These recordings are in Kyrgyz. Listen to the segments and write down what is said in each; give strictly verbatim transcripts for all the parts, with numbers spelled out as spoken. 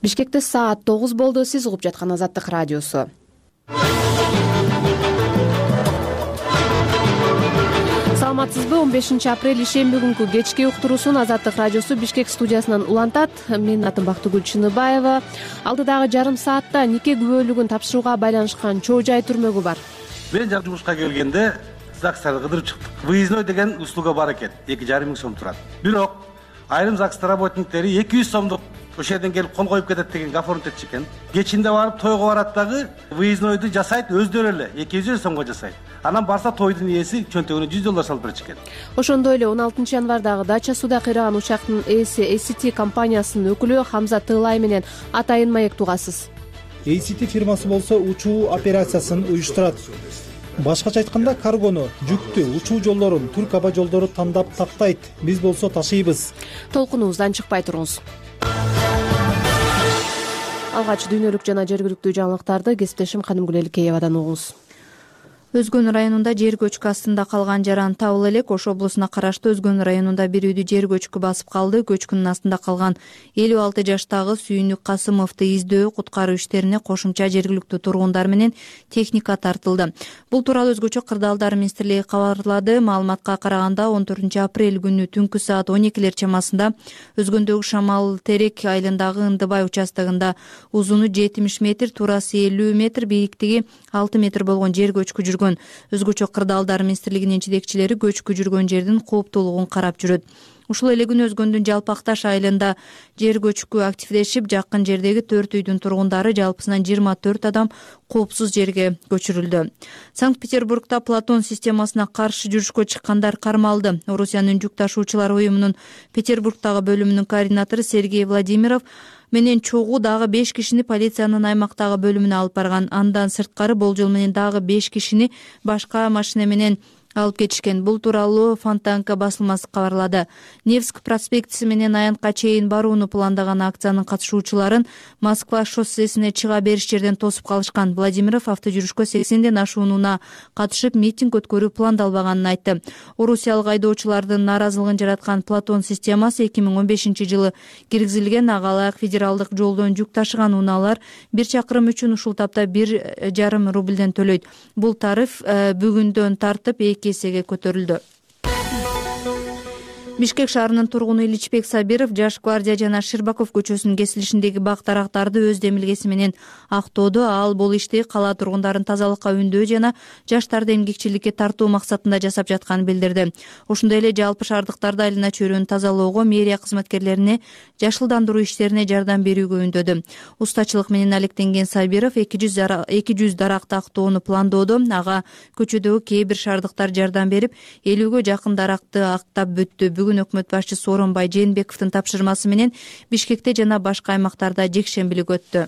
Бишкекте саат тогуз болду. Сиз угуп жаткан Азаттык радиосу. Саламатсызбы? он бешинчи апрель ишемби күнкү кечки уктуруусун Азаттык радиосу Бишкек студиясынан улантат. Мен атым Бактыгүл Чыныбаева. Алдыдагы жарым саатта нике күбөлүгүн тапшырууга байланышкан чоо жай түрмөгү бар. Мен жак жумушка келгенде ЗАГСтарды кыдырып чыктык. Выездной деген услуга бар экен. эки жарым миң сом турат. Бирок айрым ЗАГС работниктери эки жүз сомдук ошол жерден келип кол коюп кетет деген оформить этчү экен. Кечинде барып тойго барат дагы выезднойду жасайт өздөрү эле эки жүз сомго жасайт. Анан барса тойдун ээси чөнтөгүнө жүз доллар салып берчү экен. Ошондой эле он алтынчы январдагы дача сууда кыйраган учактын ээси эй си ти компаниясынын өкүлү Хамза Тылай менен атайын маек тугасыз. эй си ти фирмасы болсо учуу операциясын уюштурат. Башкача айтканда каргону, жүктү, учуу жолдорун Түрк аба жолдору тандап тактайт. Биз болсо ташыйбыз. Толкунубуздан чыкпай туруңуз. Алгач дүйнөлүк жана жергиликтүү жаңылыктарды кесиптешим Канымгүл Элкеевадан угуңуз. Өзгөн районунда жер көчкү астында калган жаран табыла элек. Ош облусуна караштуу Өзгөн районунда бир үйдү жер көчкү басып калды. Көчкүнүн астында калган элүү алты жаштагы Сүйүнүк Касымовду издөө, куткаруу иштерине кошумча жергиликтүү тургундар менен техника тартылды. Бул тууралуу Өзгөчө кырдаалдар министрлиги кабарлады. Маалыматка караганда он төртүнчү апрель күнү түнкү саат он экилер чамасында Өзгөндөгү Шамал Терек айылындагы Ындыбай участогунда узуну жетимиш метр, туурасы элүү метр, бийиктиги алты метр болгон жер көчкү жүргөн. Өзгөчө кырдаалдар министрлигинин жетекчилери көчкү жүргөн жердин кооптуулугун карап жүрөт. Ушул эле күнү Өзгөндүн Жалпакташ айылында жер көчкү активдешип, жакын жердеги төрт үйдүн тургундары жалпысынан жыйырма төрт адам коопсуз жерге көчүрүлдү. Санкт-Петербургда Платон системасына каршы жүрүшкө чыккандар кармалды. Орусиянын жүк ташуучулар уюмунун Петербургдагы бөлүмүнүн координатору Сергей Владимиров менен чогуу дагы беш кишини полициянын аймактагы бөлүмүнө алып барган. Андан сырткары болжол менен дагы беш кишини башка машина менен алып кетишкен. Бул тууралуу Фонтанка басылмасы кабарлады. Невск проспектиси менен Аянтка чейин барууну пландаган акциянын катышуучуларын Москва шоссесине чыга бериш жерден тосуп калышкан. Владимиров автожүрүшкө сексенден ашуунуна катышып митинг өткөрүү пландалбаганын айтты. Орусиялык айдоочулардын нааразылыгын жараткан Платон системасы эки миң он бешинчи жылы киргизилген. Агалайык федералдык жолдон жүк ташыган унаалар бир чакырым үчүн ушул тапта бир жарым рубльден төлөйт. Бул тариф бүгүндөн тартып эсеге көтөрүлдү. Бишкек шаарынын тургуну Иличбек Сабиров Жаш гвардия жана Ширбаков көчөсүнүн кесилишиндеги бак-дарактарды өз демилгеси менен актоодо. Ал бул ишти кала тургундарын тазалыкка үндөө жана жаштарды эмгекчиликке тартуу максатында жасап жатканын билдирди. Ошондой эле жалпы шаардыктарды айлана чөйрөнү тазалоого, мэрия кызматкерлерине жашылдандыруу иштерине жардам берүүгө үндөдү. Устачылык менен алектенген Сабиров эки жүз даракты актоону пландоодо. Ага көчөдөгү кээ бир шаардыктар жардам берип, элүүгө жакын даракты актап бүттү. Бүгүн өкмөт башчысы Сооронбай Жээнбековдун тапшырмасы менен Бишкекте жана башка аймактарда жекшембилик өттү.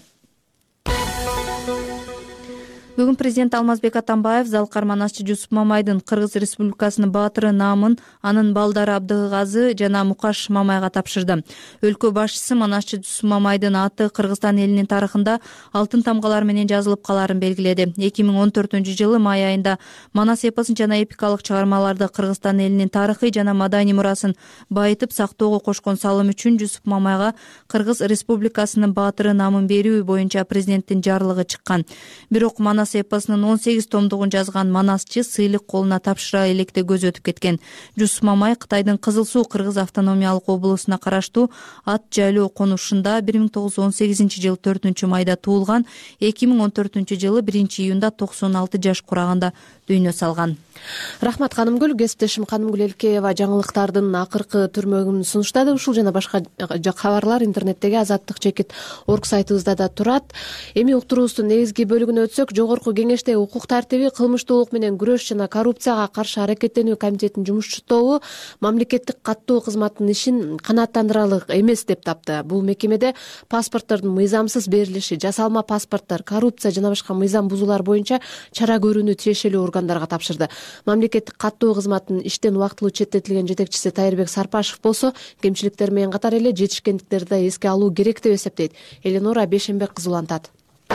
Бүгүн президент Алмазбек Атамбаев Залкар Манасчы Жусуп Мамайдын Кыргыз Республикасынын баатыры наамын анын балдары Абдыгазы жана Мукаш Мамайга тапшырды. Өлкө башчысы Манасчы Жусуп Мамайдын аты Кыргызстан элинин тарыхында алтын тамгалар менен жазылып каларын белгиледи. эки миң он төртүнчү жылы май айында Манас эпосун жана эпикалык чыгармаларды Кыргызстан элинин тарыхый жана маданий мурасын байытып сактоого кошкон салым үчүн Жусуп Мамайга Кыргыз Республикасынын баатыры наамын берүү боюнча президенттин жарлыгы чыккан. Бирок Манас эпосунун он сегиз томдугун жазган Манасчы сыйлык колуна тапшыра электе көз өтүп кеткен. Жусуп Мамай Кытайдын Кызыл Суу Кыргыз автономиялык облусуна караштуу Ат жайлоо конушунда бир миң тогуз жүз он сегизинчи жылы төртүнчү майда туулган. эки миң он төртүнчү жылы биринчи июнда токсон алты жаш кураганда дүйнө салган. Рахмат Канымгүл. Кесиптешим Канымгүл Элкеева жаңылыктардын акыркы түрмөгүн сунуштады. Ушул жана башка кабарлар интернеттеги азаттык чекит орг сайтыбызда да турат. Эми уктуруубуздун негизги бөлүгүнө өтсөк, жогорку кеңеште укук тартиби, кылмыштуулук менен күрөш жана коррупцияга каршы аракеттенүү комитетинин жумуш тобу мамлекеттик каттоо кызматынын ишин канааттандырарлык эмес деп тапты. Бул мекемеде паспорттордун мыйзамсыз берилиши, жасалма паспорттор, коррупция жана башка мыйзам бузуулар боюнча чара көрүүнү тиешелүү органдарга тапшырды. Мамлекеттик каттоо кызматынын иштен убактылуу четтетилген жетекчиси Тайырбек Сарпашев болсо, кемчиликтер менен катар эле жетишкендиктерди да эске алуу керек деп эсептейт. Эленора Бешенбек кызы улантат.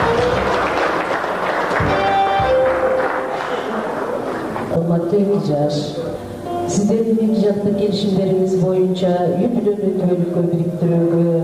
Урматтуу эки жаш, сиздердин эки жактуу келишимдериңиз боюнча үй бүлөнү төлөккө бириктирүүгө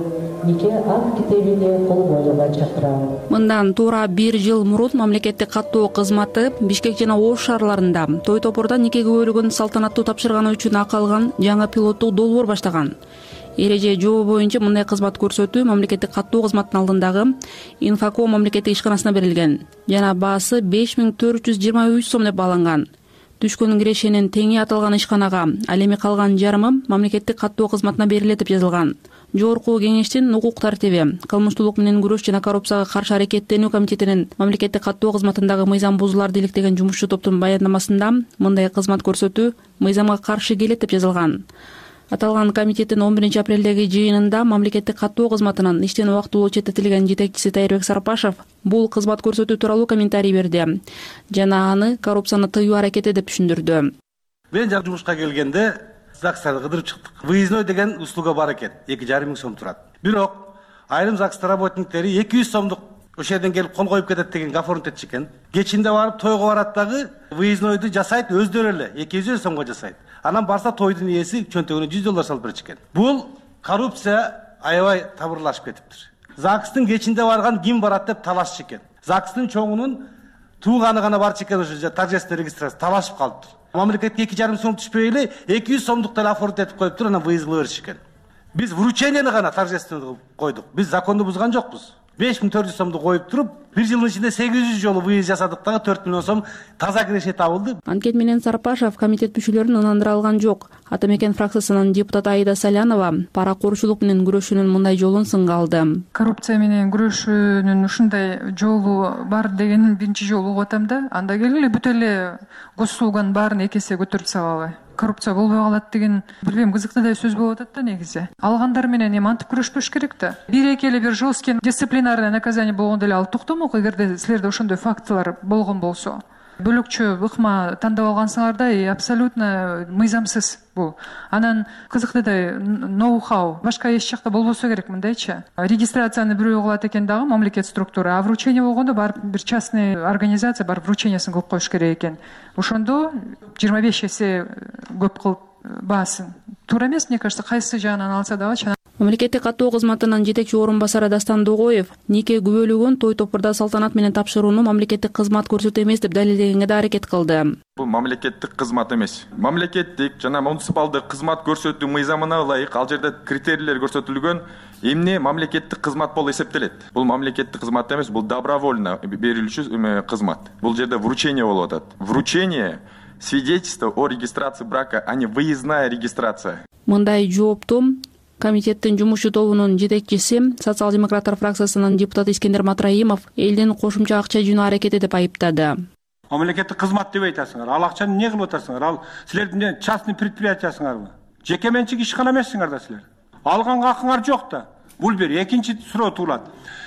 нике акт китебине кол коюуга чакырам. Мындан туура бир жыл мурун мамлекеттик каттоо кызматы Бишкек жана Ош шаарларында той топурда нике күбөлүгүн салтанаттуу тапшырганы үчүн акы алган жаңы пилоттук долбоор баштаган. Эреже жобо боюнча мындай кызмат көрсөтүү мамлекеттик каттоо кызматынын алдындагы Инфако мамлекеттик ишканасына берилген жана баасы беш миң төрт жүз жыйырма үч сом деп бааланган. Түшкөн кирешенин теңи аталган ишканага, ал эми калган жарымы мамлекеттик каттоо кызматына берилет деп жазылган. Жогорку кеңештин укук тартиби, кылмыштуулук менен күрөш жана коррупцияга каршы аракеттенүү комитетинин мамлекеттик каттоо кызматындагы мыйзам бузууларды иликтеген жумушчу топтун баяндамасында мындай кызмат көрсөтүү мыйзамга каршы келет деп жазылган. Аталган комитеттин он биринчи апрелдеги жыйынында мамлекеттик каттоо кызматынын иштен убактылуу четтетилген жетекчиси Тайырбек Сарпашев бул кызмат көрсөтүү тууралуу комментарий берди жана аны коррупцияны тыюу аракети деп түшүндүрдү. Мен жак жумушка келгенде ЗАГСтарды кыдырып чыктык. Выездной деген услуга бар экен, эки жарым миң сом турат. Бирок айрым ЗАГС работниктери эки жүз сомдук ошол жерден келип кол коюп кетет деген гафорунт этчи экен. Кечинде барып тойго барат дагы выезднойду жасайт өздөрү эле эки жүз сомго жасайт. Анан барса тойдун ээси чөнтөгүнө жүз доллар салып берчү экен. Бул коррупция аябай табырлашып кетиптир. ЗАГСтын кечинде барган ким барат деп талашчу экен. ЗАГСтын чоңунун тууганы гана барчу экен, ошо торжественный регистрация талашып калыптыр. Мамлекетке эки жарым сом түшпөй эле эки жүз сомдук деле оформить этип коюптур, анан выездге бериши экен. Биз вручениени гана торжественный кылып койдук. Биз законду бузган жокпуз. беш миң төрт жүз сомду коюп туруп, бир жылдын ичинде сегиз жүз жолу выезд жасадык дагы төрт миллион сом таза киреше табылды. Анкет менен Сарпашев комитет мүчөлөрүн ынандыра алган жок. Ата Мекен фракциясынын депутаты Аида Салянова паракорчулук менен күрөшүүнүн мындай жолун сынга алды. Коррупция менен күрөшүүнүн ушундай жолу бар дегенин биринчи жолу угуп атам да. Анда келгиле бүт эле госуслуганын баарын эки эсе көтөрүп салалы. Коррупция болбой калат деген билбейм кызыктуудай сөз болуп атат да негизи. Алгандар менен эми антип күрөшпөш керек да. Бир эки эле бир жесткий дисциплинарный наказание болгондо эле ал токтомок, эгерде силерде ошондой фактылар болгон болсо. Бөлөкчө ыкма тандап алгансыңар да, и абсолютно мыйзамсыз бул. Анан кызыктуудай ноу-хау башка эч жакта болбосо керек мындайчы. Регистрацияны бирөө кылат экен дагы мамлекет структура, а вручение болгондо барып бир частный организация барып вручениясын кылып коюш керек экен. Ошондо жыйырма беш эсе көп кылып баасын. Туура эмес, мне кажется, кайсы жагынан алса дагы. Мамлекеттик каттоо кызматынын жетекчи орун басары Дастан Догоев нике күбөлүгүн той топурда салтанат менен тапшырууну мамлекеттик кызмат көрсөтүү эмес деп далилдегенге да аракет кылды. Бул мамлекеттик кызмат эмес. Мамлекеттик жана муниципалдык кызмат көрсөтүү мыйзамына ылайык ал жерде критерийлер көрсөтүлгөн эмне мамлекеттик кызмат болуп эсептелет. Бул мамлекеттик кызмат эмес, бул добровольно берилүүчү кызмат. Бул жерде вручение болуп атат. Вручение свидетельство о регистрации брака, а не выездная регистрация. Мындай жоопту комитеттин жумушчу тобунун жетекчиси социал-демократтар фракциясынын депутаты Искендер Матраимов элдин кошумча акча жыйноо аракети деп айыптады. Мамлекеттик кызмат деп айтасыңар. Ал акчаны эмне кылып атасыңар? Ал силердин частный предприятиясыңарбы? Жеке менчик ишкана эмессиңар да силер. Алганга акыңар жок да. Бул бир экинчи суроо туулат.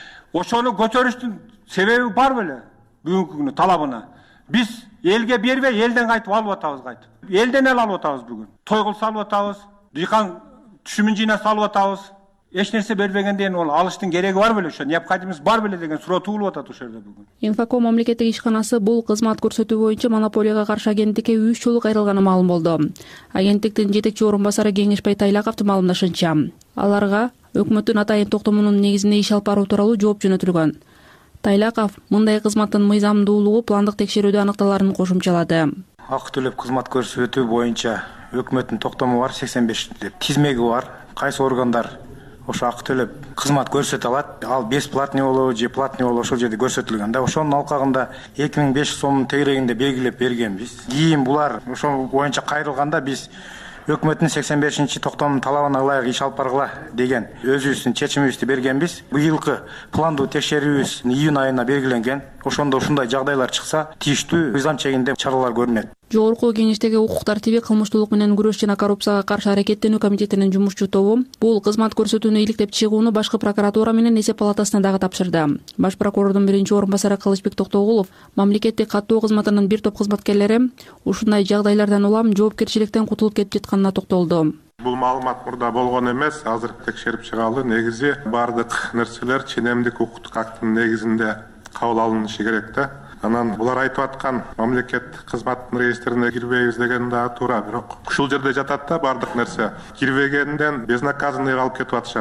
Ошону көтөрүштүн себеби бар беле? Бүгүнкү күнү талабына. Биз элге бербей, элден кайтып алып атабыз кайтып. Элден эле алып атабыз бүгүн. Той кылып салып атабыз. Дыйкан түшүмүн жыйнап салып атабыз. Эч нерсе бербегенден ол алыштын кереги бар беле, ошо необходимость бар беле деген суроо туулуп атат ошол жерде бүгүн. Инфако мамлекеттик ишканасы бул кызмат көрсөтүү боюнча монополияга каршы агенттикке үч жолу кайрылганы маалым болду. Агенттиктин жетекчи орун басары Кеңешбай Тайлаковдун маалымдашынча, аларга өкмөттүн атайын токтомунун негизинде иш алып баруу тууралуу жооп жөнөтүлгөн. Тайлаков мындай кызматтын мыйзамдуулугу пландык текшерүүдө аныкталарын кошумчалады. Акы төлөп кызмат көрсөтүү боюнча өкмөттүн токтому бар, сексен беш тизмеги бар. Кайсы органдар ошо акы төлөп кызмат көрсөтө алат. Ал бесплатный болобу же платный болобу ошол жерде көрсөтүлгөн да. Ошонун алкагында эки миң беш жүз сомдун тегерегинде белгилеп бергенбиз. Кийин булар ошол боюнча кайрылганда биз өкмөттүн сексен бешинчи токтомунун талабына ылайык иш алып баргыла деген өзүбүздүн чечимибизди бергенбиз. Быйылкы пландуу текшерүүбүз июнь айына белгиленген. Ошондо ушундай жагдайлар чыкса, тийиштүү мыйзам чегинде чаралар көрүнөт. Жогорку кеңештеги укук тартиби, кылмыштуулук менен күрөш жана коррупцияга каршы аракеттенүү комитетинин жумушчу тобу бул кызмат көрсөтүүнү иликтеп чыгууну башкы прокуратура менен эсеп палатасына дагы тапшырды. Баш прокурордун биринчи орун басары Кылычбек Токтогулов мамлекеттик каттоо кызматынын бир топ кызматкерлери ушундай жагдайлардан улам жоопкерчиликтен кутулуп кетип жатканына токтолду. Бул маалымат мурда болгон эмес, азыр текшерип чыгалы. Негизи бардык нерселер ченемдик укуктук актынын негизинде кабыл алынышы керек да. Анан булар айтып аткан мамлекеттик кызматтын реестрине кирбейбиз деген да туура, бирок ушул жерде жатат да бардык нерсе. Кирбегенден безнаказанный алып кетип атышат.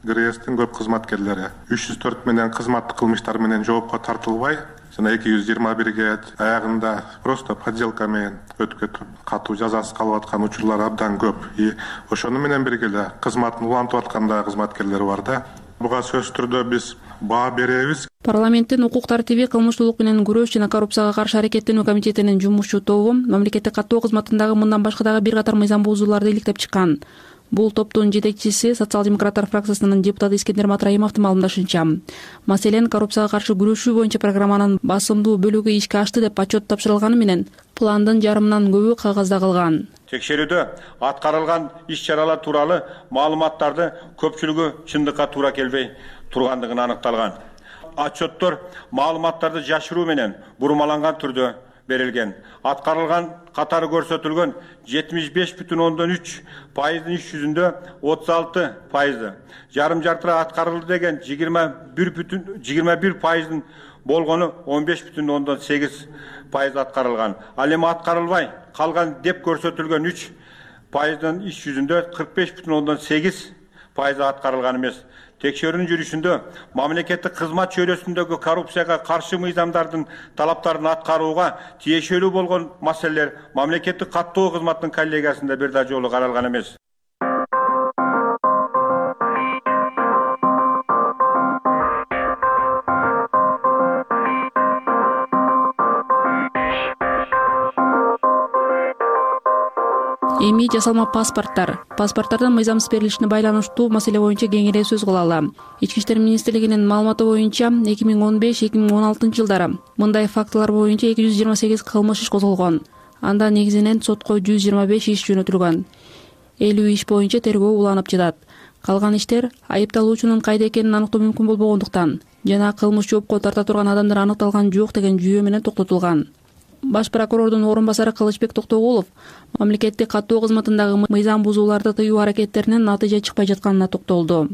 ГРЭСтин көп кызматкерлери үч жүз төрт менен кызматтык кылмыштар менен жоопко тартылбай, жана эки жүз жыйырма бирге аягында просто подделка менен өтүп кетип катуу жазасыз калып аткан учурлар абдан көп. И ошону менен бирге эле кызматын улантып аткан да кызматкерлер бар да. Буга сөзсүз түрдө биз баа беребиз. Парламенттин укук тартиби, кылмыштуулук менен күрөш жана коррупцияга каршы аракеттенүү комитетинин жумушчу тобу мамлекеттик каттоо кызматындагы мындан башка дагы бир катар мыйзам бузууларды иликтеп чыккан. Бул топтун жетекчиси социал-демократтар фракциясынын депутаты Искендер Матраимовдун маалымдашынча, маселен коррупцияга каршы күрөшүү боюнча программанын басымдуу бөлүгү ишке ашты деп отчет тапшырылганы менен пландын жарымынан көбү кагазда калган. Текшерүүдө аткарылган иш-чаралар тууралуу маалыматтарды көпчүлүгү чындыкка туура келбей тургандыгын аныкталган. Отчеттор маалыматтарды жашыруу менен бурмаланган түрдө берилген. Аткарылган катары көрсөтүлгөн жетимиш беш бүтүн ондон үч пайыздын иш жүзүндө отуз алты пайызы, жарым жартыра аткарылды деген жыйырма бир пайыздын болгону он беш бүтүн ондон сегиз пайыз аткарылган. Ал эми аткарылбай калган деп көрсөтүлгөн үч пайыздын иш жүзүндө кырк беш бүтүн ондон сегиз пайызы аткарылган эмес. Текшерүүнүн жүрүшүндө мамлекеттик кызмат чөйрөсүндөгү коррупцияга каршы мыйзамдардын талаптарын аткарууга тиешелүү болгон маселелер мамлекеттик каттоо кызматынын коллегиясында бир да жолу каралган эмес. Эми жасалма паспорттар. Паспорттардын мыйзамсыз берилишине байланыштуу маселе боюнча кеңири сөз кылалы. Ички иштер министрлигинин маалыматы боюнча эки миң он беш эки миң он алтынчы жылдары мындай фактылар боюнча эки жүз жыйырма сегиз кылмыш иш козголгон. Анда негизинен сотко жүз жыйырма беш иш жөнөтүлгөн. элүү иш боюнча тергөө уланып жатат. Калган иштер айыпталуучунун кайда экенин аныктоо мүмкүн болбогондуктан жана кылмыш жоопко тарта турган адамдар аныкталган жок деген жүйө менен токтотулган. Баш прокурордун орун басары Кылычбек Токтогулов мамлекеттик каттоо кызматындагы мыйзам бузууларды тыюу аракеттеринен натыйжа чыкпай жатканына токтолду.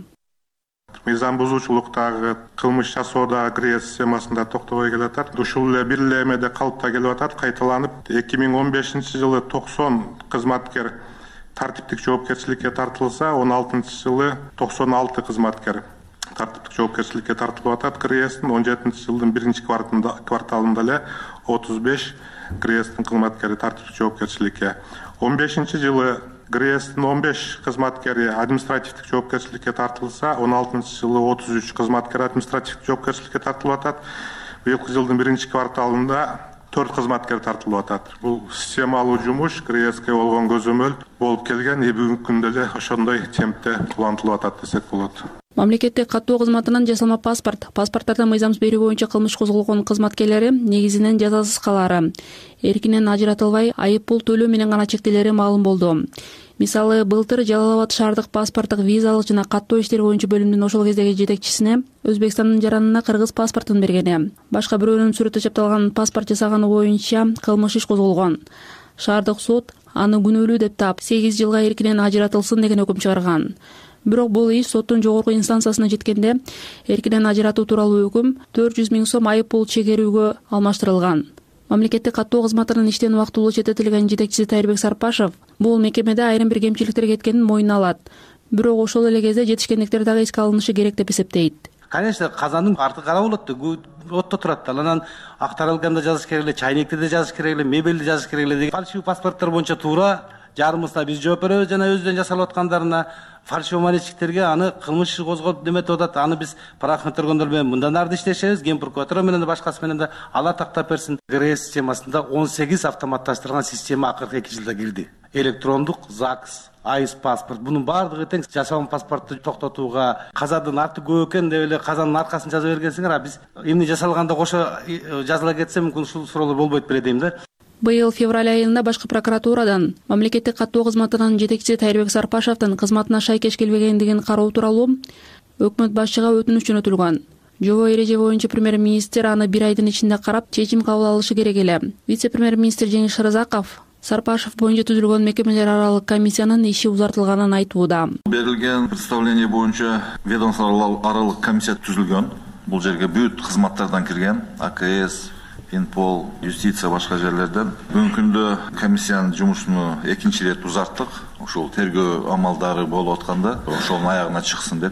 Мыйзам бузуучулуктагы кылмыш жасоодагы ГРЭС системасында токтобой келатат. Ушул эле бир эле эмеде калыпта келип атат, кайталанып. эки миң он бешинчи жылы токсон кызматкер тартиптик жоопкерчиликке тартылса, он алтынчы жылы токсон алты кызматкер тартиптик жоопкерчиликке тартылып атат. ГРЭСтин он жетинчи жылдын биринчи кварталында эле отуз беш ГРЭСтин кызматкери тартиптик жоопкерчиликке, он бешинчи жылы ГРЭСтин он беш кызматкери административдик жоопкерчиликке тартылса, он алтынчы жылы отуз үч кызматкер административдик жоопкерчиликке тартылып атат. Быйылкы жылдын биринчи кварталында төрт кызматкер тартылып атат. Бул системалуу жумуш ГРЭСке болгон көзөмөл болуп келген, и бүгүнкү күндө эле ошондой темпте улантылып атат десек болот. Мамлекеттик каттоо кызматынын жасалма паспорт, паспорттардан мыйзамсыз берүү боюнча кылмыш козголгон кызматкерлери негизинен жазасыз калаары, эркинен ажыратылбай айып пул төлөө менен гана чектелери маалым болду. Мисалы, былтыр Жалал Абад шаардык паспорттук, визалык жана каттоо иштери боюнча бөлүмдүн ошол кездеги жетекчисине Өзбекстандын жаранына кыргыз паспортун бергени, башка бирөөнүн сүрөтү чапталган паспорт жасаганы боюнча кылмыш иш козголгон. Шаардык сот аны күнөөлүү деп таап, сегиз жылга эркинен ажыратылсын деген өкүм чыгарган. Бирок бул иш соттун жогорку инстанциясына жеткенде эркинен ажыратуу тууралуу өкүм төрт жүз миң сом айып пул чегерүүгө алмаштырылган. Мамлекеттик каттоо кызматынын иштен убактылуу четтетилген жетекчиси Тайырбек Сарпашев бул мекемеде айрым бир кемчиликтер кеткенин мойнуна алат. Бирок ошол эле кезде жетишкендиктер дагы эске алынышы керек деп эсептейт. Конечно, казандын арты кара болот да, отто турат да. Анан актарылганда жазыш керек эле, чайникти да жазыш керек эле, мебелди жазыш керек эле деген фальшивый паспорттор боюнча туура жарымысына биз жооп беребиз жана өзүнөн жасалып аткандарына фальшивый монетчиктерге аны кылмыш козгоп неметип атат. Аны биз правоохранительдик органдар менен мындан арды иштешебиз, ген прокуратура менен да башкасы менен да Алла тактап берсин. ГРЭС системасында он сегиз автоматташтырылган система акыркы эки жылда кирди. Электрондук ЗАГС, айс паспорт, бунун баардыгы тең. Жасалма паспортту токтотууга казадын арты көп экен деп эле казанын аркасын жаза бергенсиңер, а биз эмне жасалганда кошо жазыла кетсе мүмкүн ушул суроолор болбойт беле дейм да. Быйыл февраль айында башкы прокуратурадан мамлекеттик каттоо кызматынын жетекчиси Тайырбек Сарпашевдин кызматына шайкеш келбегендигин кароо тууралуу өкмөт башчыга өтүнүч жөнөтүлгөн. Жобо эреже боюнча премьер-министр аны бир айдын ичинде карап, чечим кабыл алышы керек эле. Вице-премьер-министр Жеңиш Шырзаков Сарпашев боюнча түзүлгөн мекемелер аралык комиссиянын иши узартылганын айтууда. Берилген представление боюнча ведомство аралык комиссия түзүлгөн. Бул жерге бүт кызматтардан кирген, АКС, Финпол, юстиция башка жерлерден. Бүгүнкү күндө комиссиянын жумушуну экинчи ирет узарттык. Ошол тергөө амалдары болуп атканда, ошонун аягына чыксын депчи.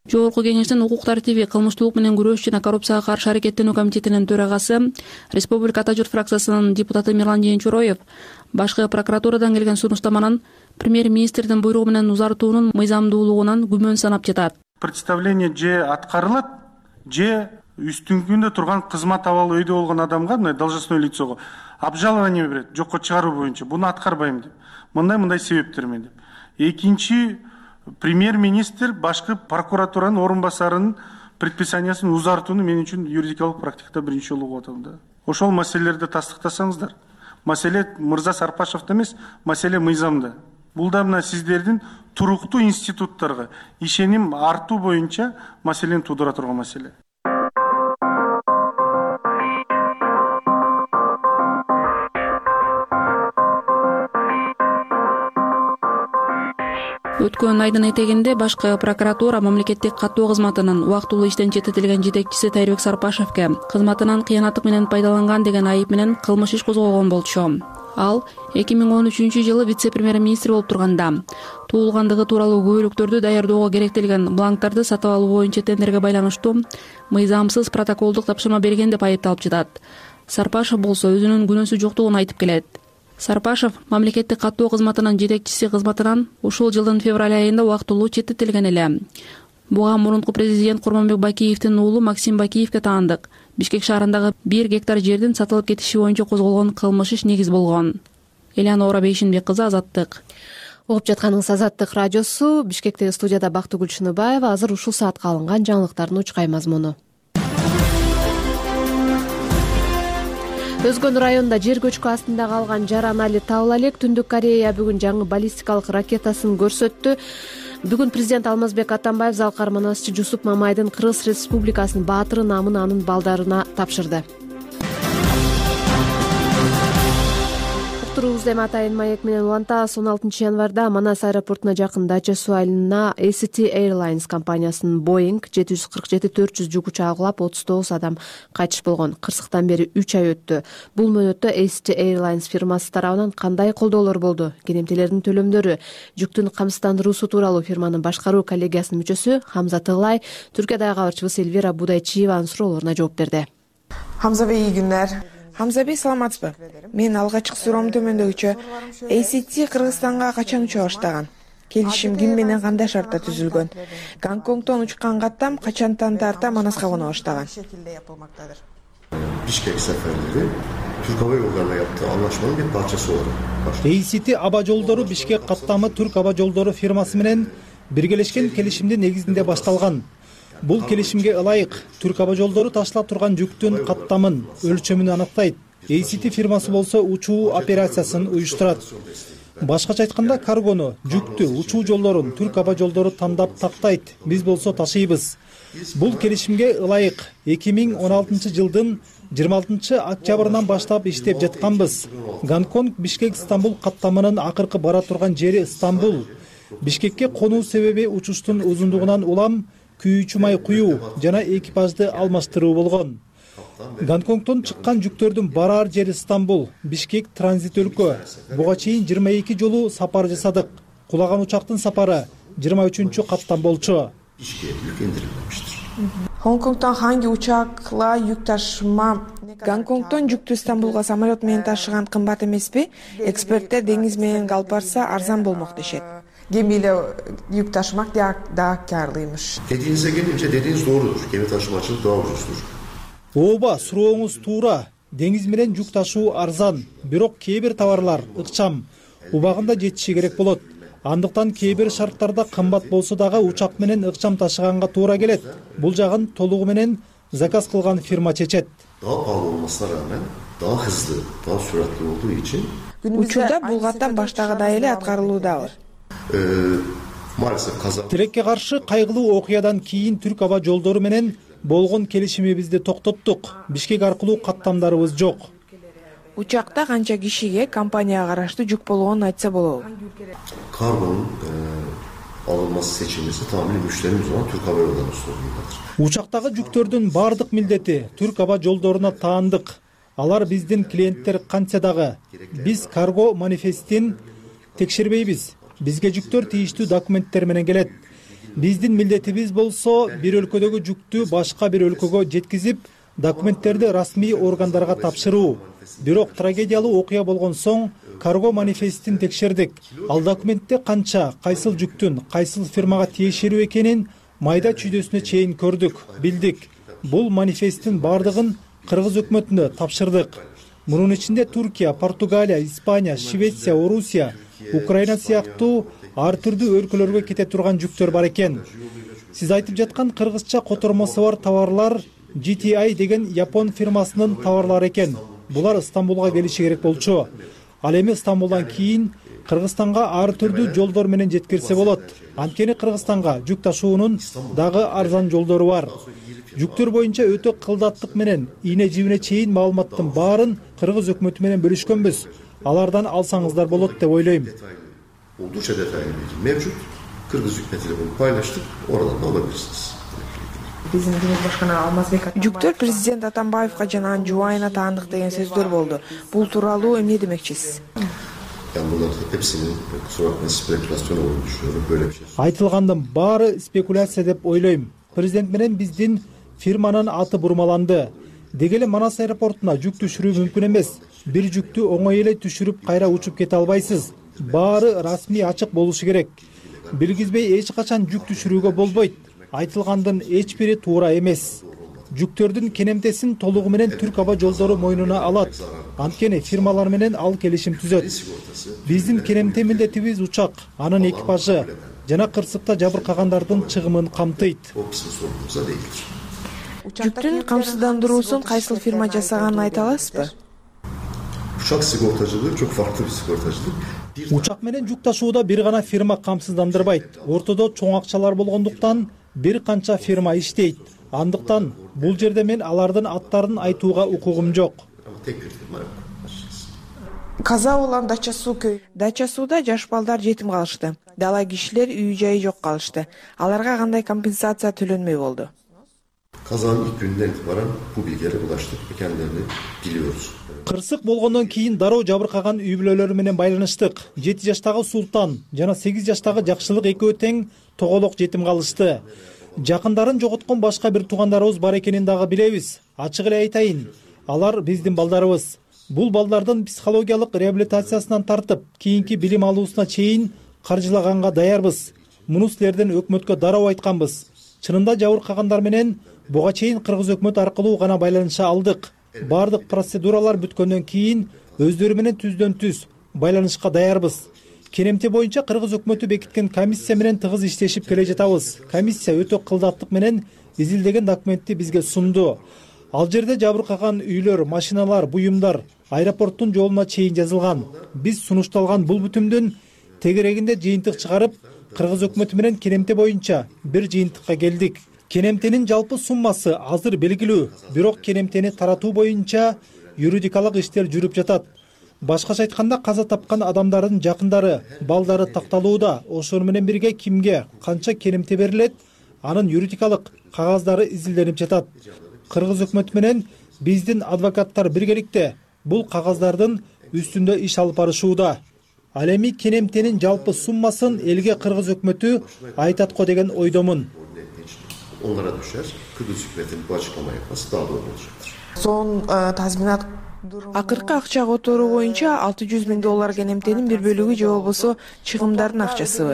Жогорку Кеңештин укук тартиби, кылмыштуулук менен күрөш жана коррупцияга каршы аракеттенүү комитетинин төрагасы, Республика Ата журт фракциясынын депутаты Мирлан Жээнчуроев башкы прокуратурадан келген сунуштаманын премьер-министрдин буйругу менен узартуунун мыйзамдуулугунан күмөн санап жатат. Представление же аткарылат, же үстүнгүндө турган кызмат абалы өйдө болгон адамга, мына должностной лицого обжалование берет, жокко чыгаруу боюнча буну аткарбайм деп. Мындай-мындай себептермен деп. Экинчи, премьер-министр башкы прокуратуранын орун басарынын предписаниясын узартууну мен үчүн юридикалык практикада биринчи жолу болуп атам да. Ошол маселелерди тастыктасаңыздар. Маселе Мырза Сарпашевде эмес, маселе мыйзамда. Бул да мына сиздердин туруктуу институттарга ишеним артуу боюнча маселени туудура турган маселе. Өткөн айдын этегинде башкы прокуратура мамлекеттик каттоо кызматынын убактылуу иштен четтетилген жетекчиси Тайырбек Сарпашевке кызматынан кыянаттык менен пайдаланган деген айып менен кылмыш иш козголгон болчу. Ал эки миң он үчүнчү жылы вице-премьер-министр болуп турганда туулгандыгы тууралуу күбөлүктөрдү даярдоого керектелген бланктарды сатып алуу боюнча тендерге байланыштуу мыйзамсыз протоколдук тапшырма берген деп айыпталып жатат. Сарпашев болсо өзүнүн күнөөсү жоктугун айтып келет. Сарпашев мамлекеттик каттоо кызматынын жетекчиси кызматынан ушул жылдын февраль айында убактылуу четтетилген эле. Буга мурунку президент Курманбек Бакиевдин уулу Максим Бакиевге таандык Бишкек шаарындагы бир гектар жердин сатылып кетиши боюнча козголгон кылмыш иш негиз болгон. Элеонора Бейшинбек кызы, Азаттык. Угуп жатканыңыз Азаттык радиосу. Бишкектеги студияда Бактыгүл Шыныбаева. Азыр ушул саатка алынган жаңылыктардын учкай мазмуну. Өзгөн районунда жер көчкү астында калган Жаран Али табыла элек. Түндүк Корея бүгүн жаңы баллистикалык ракетасын көрсөттү. Бүгүн президент Алмазбек Атамбаев залкы арманасчы Жусуп Мамайдын Кыргыз Республикасынын баатыры намын анын балдарына тапшырды. Уктуруубузду эми атайын маек менен улантабыз. он алтынчы январда Манас аэропортуна жакын Дача суу айылына эй си ти Airlines компаниясынын Boeing жети жүз кырк жети төрт жүз жүк учагы кулап отуз тогуз адам кайтыш болгон. Кырсыктан бери үч ай өттү. Бул мөөнөттө эй си ти Airlines фирмасы тарабынан кандай колдоолор болду? Керемтелердин төлөмдөрү, жүктүн камсыздандыруусу тууралуу фирманын башкаруу коллегиясынын мүчөсү Хамза Тыглай Түркиядагы кабарчыбыз Эльвира Будайчиеванын суроолоруна жооп берди. Хамза бей, iyi günler. Хамза бей, саламатсызбы? Мен алгачкы суроом төмөндөгүчө эй си ти Кыргызстанга качан уча баштаган? Келишим ким менен кандай шартта түзүлгөн? Гонконгдон учкан каттам качантан тарта Манаска коно баштаган? Bişkek seferleri Türk Hava Yolları'na yaptığı anlaşmanın bir parçası oldu. эй си ти аба жолдору Бишкек каттамы Түрк аба жолдору фирмасы менен биргелешкен келишимдин негизинде башталган. Бул келишимге ылайык Түрк аба жолдору ташылап турган жүктүн каттамын, өлчөмүн аныктайт. эй си ти фирмасы болсо учуу операциясын уюштурат. Башкача айтканда, каргону, жүктү, учуу жолдорун Түрк аба жолдору тандап тактайт. Биз болсо ташыйбыз. Бул келишимге ылайык эки миң он алтынчы жылдын жыйырма алтынчы октябрынан баштап иштеп жатканбыз. Гонконг Бишкек Стамбул каттамынын акыркы бара турган жери Стамбул. Бишкекке конуу себеби учуштун узундугунан улам күйүүчү май куюу жана экипажды алмаштыруу болгон. Гонконгдон чыккан жүктөрдүн бараар жери Стамбул, Бишкек транзит өлкө. Буга чейин жыйырма эки жолу сапар жасадык. Кулаган учактын сапары жыйырма үчүнчү каттан болчу. Гонконгдон hangi учакла жүк ташыма? Гонконгдон жүктү Стамбулга самолет менен ташыган кымбат эмеспи? Эксперттер деңиз менен алып барса арзан болмок дешет. Gemiyle yük taşımak daha, daha karlıymış. Dediğinize gelince dediğiniz doğrudur. Gemi taşımacılık daha ucuzdur. Ооба, сурооңуз туура. Деңиз менен жүк ташуу арзан, бирок кээ бир товарлар ыкчам, убагында жетиши керек болот. Андыктан кээ бир шарттарда кымбат болсо дагы учак менен ыкчам ташыганга туура келет. Бул жагын толугу менен заказ кылган фирма чечет. Daha pahalı olmasına rağmen daha hızlı, daha süratli olduğu için учурда бул каттам баштагыдай эле аткарылуудабы. Тилекке каршы кайгылуу окуядан кийин Түрк аба жолдору менен болгон келишимибизди токтоттук. Бишкек аркылуу каттамдарыбыз жок. Учакта канча кишиге компанияга караштуу жүк болгонун айтса болобу? Kargonun e, alınması seçilmesi tamamen müşterimiz olan Türk Hava Yolları'nın sorumluluğudur. Учактагы жүктөрдүн бардык милдети Түрк аба жолдоруна таандык. Алар биздин клиенттер кантса дагы. Биз карго манифестин текшербейбиз. Бизге жүктөр тийиштүү документтер менен келет. Биздин милдетибиз болсо бир өлкөдөгү жүктү башка бир өлкөгө жеткизип, документтерди расмий органдарга тапшыруу. Бирок трагедиялуу окуя болгон соң карго манифестин текшердик. Ал документте канча, кайсыл жүктүн, кайсыл фирмага тиешелүү экенин майда чүйдөсүнө чейин көрдүк, билдик. Бул манифесттин бардыгын кыргыз өкмөтүнө тапшырдык. Мунун ичинде Туркия, Португалия, Испания, Швеция, Орусия, Украина сыяктуу ар түрдүү өлкөлөргө кете турган жүктөр бар экен. Сиз айтып жаткан кыргызча котормосу бар товарлар джи ти ай деген Япон фирмасынын товарлары экен. Булар Стамбулга келиши керек болчу. Ал эми Стамбулдан кийин Кыргызстанга ар түрдүү жолдор менен жеткирсе болот. Анткени Кыргызстанга жүк ташуунун дагы арзан жолдору бар. Жүктөр боюнча өтө кылдаттык менен ийне жибине чейин маалыматтын баарын кыргыз өкмөтү менен бөлүшкөнбүз. Алардан алсаңыздар болот деп ойлойм. Oldukça detaylı bilgi mevcut. Kırgız hükümetiyle bunu paylaştık. Oradan da alabilirsiniz. Жүктөр президент Атамбаевга жана анын жубайына таандык деген сөздөр болду. Бул тууралуу эмне демекчисиз? Yani bunlar hepsinin kusura bakmayın spekülasyon olduğunu düşünüyorum. Böyle bir şey. Айтылгандын баары спекуляция деп ойлойм. Президент менен биздин фирманын аты бурмаланды. Деги эле Манас аэропортуна жүк түшүрүү мүмкүн эмес. Бир жүктү оңой эле түшүрүп кайра учуп кете албайсыз. Баары расмий ачык болушу керек. Билгизбей эч качан жүк түшүрүүгө болбойт. Айтылгандын эч бири туура эмес. Жүктөрдүн кенемтесин толугу менен Түрк аба жолдору мойнуна алат. Анткени фирмалар менен ал келишим түзөт. Биздин кенемте милдетибиз учак, анын экипажы жана кырсыкта жабыркагандардын чыгымын камтыйт. Жүктүн камсыздандыруусун кайсыл фирма жасаганын айта аласызбы? Uçak sigortacılığı çok farklı bir sigortacılık. Учак менен жүк ташууда бир гана фирма камсыздандырбайт. Ортодо чоң акчалар болгондуктан бир канча фирма иштейт. Андыктан бул жерде мен алардын аттарын айтууга укугум жок. Каза болгон Дача суу көй. Дача сууда жаш балдар жетим калышты. Дала кишилер үй жайы жок калышты. Аларга кандай компенсация төлөнмөй болду? Kazanın ilk günden itibaren bu bilgilere ulaştık ve kendilerini biliyoruz. Кырсык болгондон кийин дароо жабыркаган үй бүлөлөрү менен байланыштык. жети жаштагы Султан жана сегиз жаштагы Жакшылык экөө тең тоголок жетим калышты. Жакындарын жоготкон башка бир туугандарыбыз бар экенин дагы билебиз. Ачык эле айтайын, алар биздин балдарыбыз. Бул балдардын психологиялык реабилитациясынан тартып, кийинки билим алуусуна чейин каржылаганга даярбыз. Муну силерден өкмөткө дароо айтканбыз. Чынында жабыркагандар менен буга чейин кыргыз өкмөт аркылуу гана байланыша алдык. Бардык процедуралар бүткөндөн кийин өздөрү менен түздөн түз байланышка даярбыз. Кенемте боюнча кыргыз өкмөтү бекиткен комиссия менен тыгыз иштешип келе жатабыз. Комиссия өтө кылдаттык менен изилдеген документти бизге сунду. Ал жерде жабыркаган үйлөр, машиналар, буюмдар аэропорттун жолуна чейин жазылган. Биз сунушталган бул бүтүмдүн тегерегинде жыйынтык чыгарып, кыргыз өкмөтү менен кенемте боюнча бир жыйынтыкка келдик. Кенемтенин жалпы суммасы азыр белгилүү, бирок кенемтени таратуу боюнча юридикалык иштер жүрүп жатат. Башкача айтканда каза тапкан адамдардын жакындары, балдары такталууда. Ошону менен бирге кимге канча кенемте берилет, анын юридикалык кагаздары изилденип жатат. Кыргыз өкмөтү менен биздин адвокаттар биргеликте бул кагаздардын үстүндө иш алып барышууда. Ал эми кенемтенин жалпы суммасын элге кыргыз өкмөтү айтат го деген ойдомун. Onlara düşer. Kıbrıs hükümetinin bu açıklama yapması daha doğru olacaktır. Son tazminat акыркы акча которуу боюнча алты жүз миң доллар кенемтенин бир бөлүгү же болбосо чыгымдардын акчасыбы?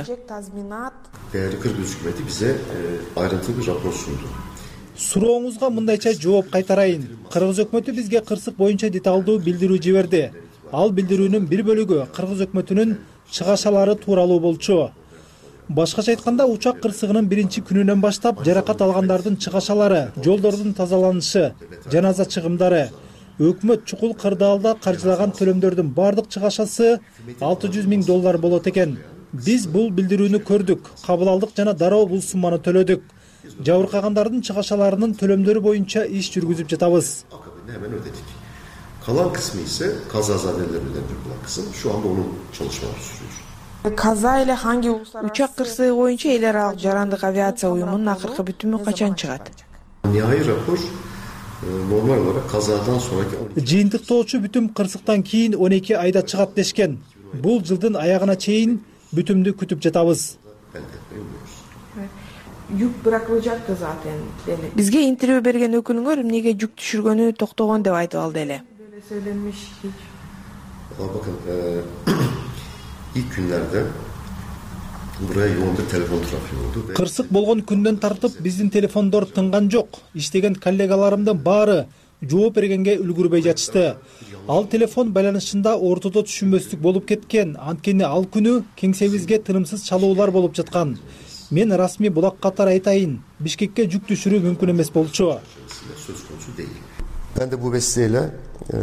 Değerli Kıbrıs hükümeti bize e, ayrıntılı bir rapor sundu. Сурооңузга мындайча жооп кайтарайын. Кыргыз өкмөтү бизге кырсык боюнча деталдуу билдирүү жиберди. Ал билдирүүнүн бир бөлүгү кыргыз өкмөтүнүн чыгашалары тууралуу болчу. Башкача айтканда, учак кырсыгынын биринчи күнүнөн баштап жаракат алгандардын чыгашалары, жолдордун тазаланышы, жаназа чыгымдары, өкмөт чукул кырдаалда каржылаган төлөмдөрдүн бардык чыгашасы алты жүз миң доллар болот экен. Биз бул билдирүүнү көрдүк, кабыл алдык жана дароо бул сумманы төлөдүк. Жабыркагандардын чыгашаларынын төлөмдөрү боюнча иш жүргүзүп жатабыз. Hemen ödedik. Kalan kısmı ise kazazadelerden yapılan kısım. Şu anda onun çalışmaları sürüyor. Каза эле ханги учак кырсыгы боюнча эл аралык жарандык авиация уюмунун акыркы бүтүмү качан чыгат? Nihai rapor normal olarak kazadan sonraki жыйынтыктоочу бүтүм кырсыктан кийин он эки айда чыгат дешкен. Бул жылдын аягына чейин бүтүмдү күтүп жатабыз. Жүк бırakılacaktı zaten dedi. Bizge interview bergen ökülüңөр эмнеге жүк түшүргөнү токтогон деп айтып алды эле. Böyle söylenmiş hiç. Bakın e, ilk günlerde buraya yoğun bir telefon trafiği oldu. Кырсык болгон күндөн тартып биздин телефондор тынган жок. Иштеген коллегаларымдын баары жооп бергенге үлгүрбөй жатышты. Ал телефон байланышында ортодо түшүнбөстүк болуп кеткен. Анткени ал күнү кеңсебизге тынымсыз чалуулар болуп жаткан. Мен расмий булак катары айтайын. Бишкекке жүк түшүрүү мүмкүн эмес болчу. Söz konusu değil. Ben de bu vesileyle e,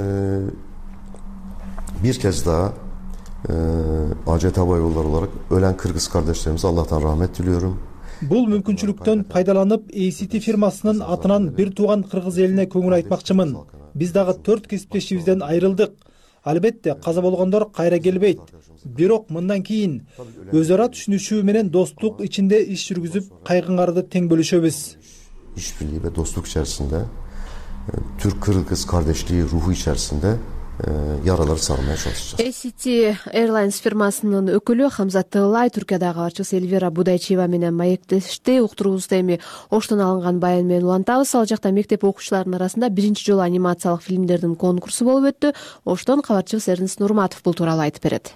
bir kez daha e, A C T Hava Yolları olarak ölen Kırgız kardeşlerimize Allah'tan rahmet diliyorum. Бул мүмкүнчүлүктөн пайдаланып A C T фирмасынын атынан бир тууган кыргыз элине көңүл айтмакчымын. Биз дагы төрт кесиптешибизден айрылдык. Албетте каза болгондор кайра келбейт. Бирок мындан кийин өз ара түшүнүшүү менен достук ичинде иш жүргүзүп, кайгыңарды тең бөлүшөбүз. İşbirliği ve dostluk içerisinde e, Türk-Kırgız kardeşliği ruhu içerisinde e, yaraları sarmaya çalışacağız. A C T Airlines фирмасынын өкүлү Хамзат Тылай Түркиядагы катчысы Эльвира Будайчиева менен маектешти. Уктуруубузду эми Оштон алынган баян менен улантабыз. Ал жакта мектеп окуучуларынын арасында биринчи жолу анимациялык фильмдердин конкурсу болуп өттү. Оштон кабарчыбыз Эрнест Нурматов бул тууралуу айтып берет.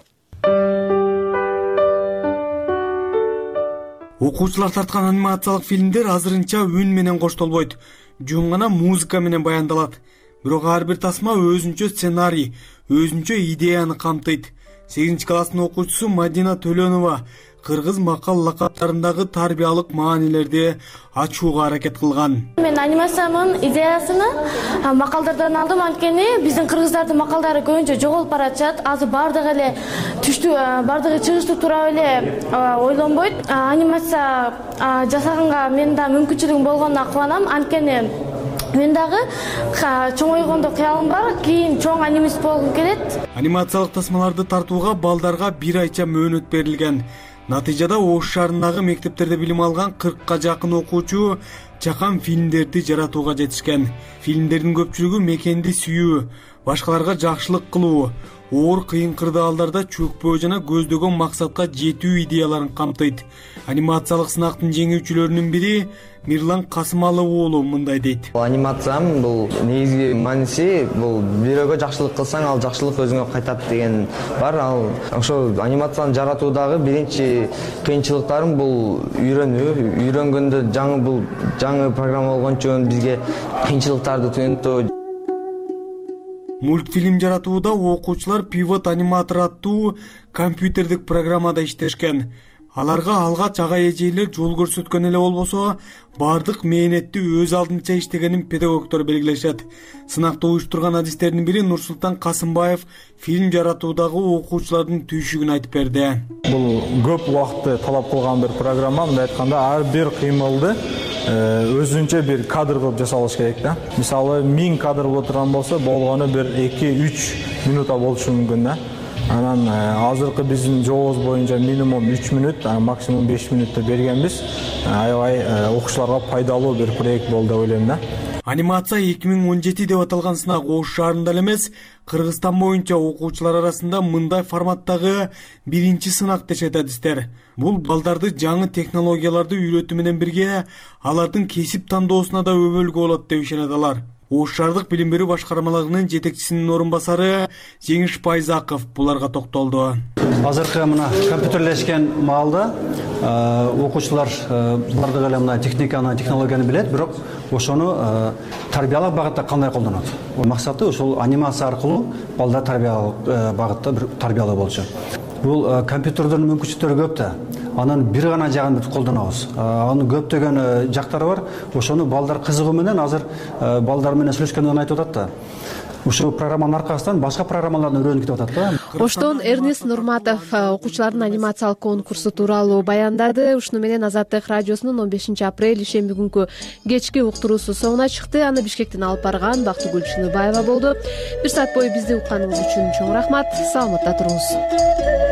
Окуучулар тарткан анимациялык фильмдер азырынча үн менен коштолбойт, жөн гана музыка менен баяндалат. Бирок ар бир тасма өзүнчө сценарий, өзүнчө идеяны камтыйт. сегизинчи класстын окуучусу Мадина Төлөнова кыргыз макал лакаптарындагы тарбиялык маанилерди ачууга аракет кылган. Мен анимациянын идеясыны макалдардан алдым, анткени биздин кыргыздардын макалдары көбүнчө жоголуп баратат. Азыр бардыгы эле түштүү, бардыгы чыгыштуу туурап эле ойлонбойт. Анимация жасаганга мен да мүмкүнчүлүгүм болгонуна кубанам, анткени мен дагы чоңойгондо кыялым бар, кийин чоң анимист болгум келет. Анимациялык тасмаларды тартууга балдарга бир айча мөөнөт берилген. Натыйжада Ош шаарындагы мектептерде билим алган кыркка жакын окуучу чакан фильмдерди жаратууга жетишкен. Фильмдердин көпчүлүгү мекенди сүйүү, башкаларга жакшылык кылуу, оор кыйын кырдаалдарда чөкпөө жана көздөгөн максатка жетүү идеяларын камтыйт. Анимациялык сынактын жеңүүчүлөрүнүн бири Мирлан Касымалов уулу мындай дейт. Анимациянын бул негизги мааниси бул бирөөгө жакшылык кылсаң, ал жакшылык өзүңө кайтат деген бар. Ал ошо анимацияны жаратуудагы биринчи кыйынчылыктарым бул үйрөнүү, үйрөнгөндө жаңы бул жаңы программа болгончо бизге кыйынчылыктарды түзөтүү. Мультфильм жаратууда окуучулар Pivot Animator аттуу компьютердик программада иштешкен. Аларга алгач ага эжейлер жол көрсөткөн эле болбосо, бардык мээнетти өз алдынча иштегенин педагогдор белгилешет. Сынакты уюштурган адистердин бири Нурсултан Касымбаев фильм жаратуудагы окуучулардын түйшүгүн айтып берди. Бул көп убакытты талап кылган бир программа. Мындай айтканда, ар бир кыймылды өзүнчө бир кадр кылып жасалыш керек да. Мисалы миң кадр боло турган болсо, болгону бир эки үч минутта болушу мүмкүн да. Анан азыркы биздин жобобуз боюнча минимум үч мүнөт, максимум беш мүнөттө бергенбиз. Аябай окуучуларга пайдалуу бир проект болду деп ойлойм да. Анимация эки миң он жети деп аталган сынак Ош шаарында эле эмес, Кыргызстан боюнча окуучулар арасында мындай форматтагы биринчи сынак дешет адистер. Бул балдарды жаңы технологияларды үйрөтүү менен бирге алардын кесип тандоосуна да өбөлгө болот деп ишенет алар. Ош шаардык билим берүү башкармалыгынын жетекчисинин орун басары Жеңиш Байзаков буларга токтолду. Азыркы мына компьютерлешкен маалда окуучулар бардыгы эле мына техниканы, технологияны билет, бирок ошону тарбиялык багытта кандай колдонот? Максаты ошол анимация аркылуу балдар тарбиялык багытта бир тарбиялоо болчу. Бул компьютердин мүмкүнчүлүктөрү көп да. Анын бир гана жагын биз колдонобуз. Анын көптөгөн жактары бар. Ошону балдар кызыгуу менен азыр балдар менен сүйлөшкөндөн айтып атат да. Ушул программанын аркасынан башка программаларды үйрөнүп кетип атат да. Оштон Эрнест Нурматов окуучулардын анимациялык конкурсу тууралуу баяндады. Ушуну менен Азаттык радиосунун он бешинчи апрель ишемби күнкү кечки уктуруусу соңуна чыкты. Аны Бишкектен алып барган Бактыгүл Чыныбаева болду. Бир саат бою бизди укканыңыз үчүн чоң рахмат. Саламатта туруңуз.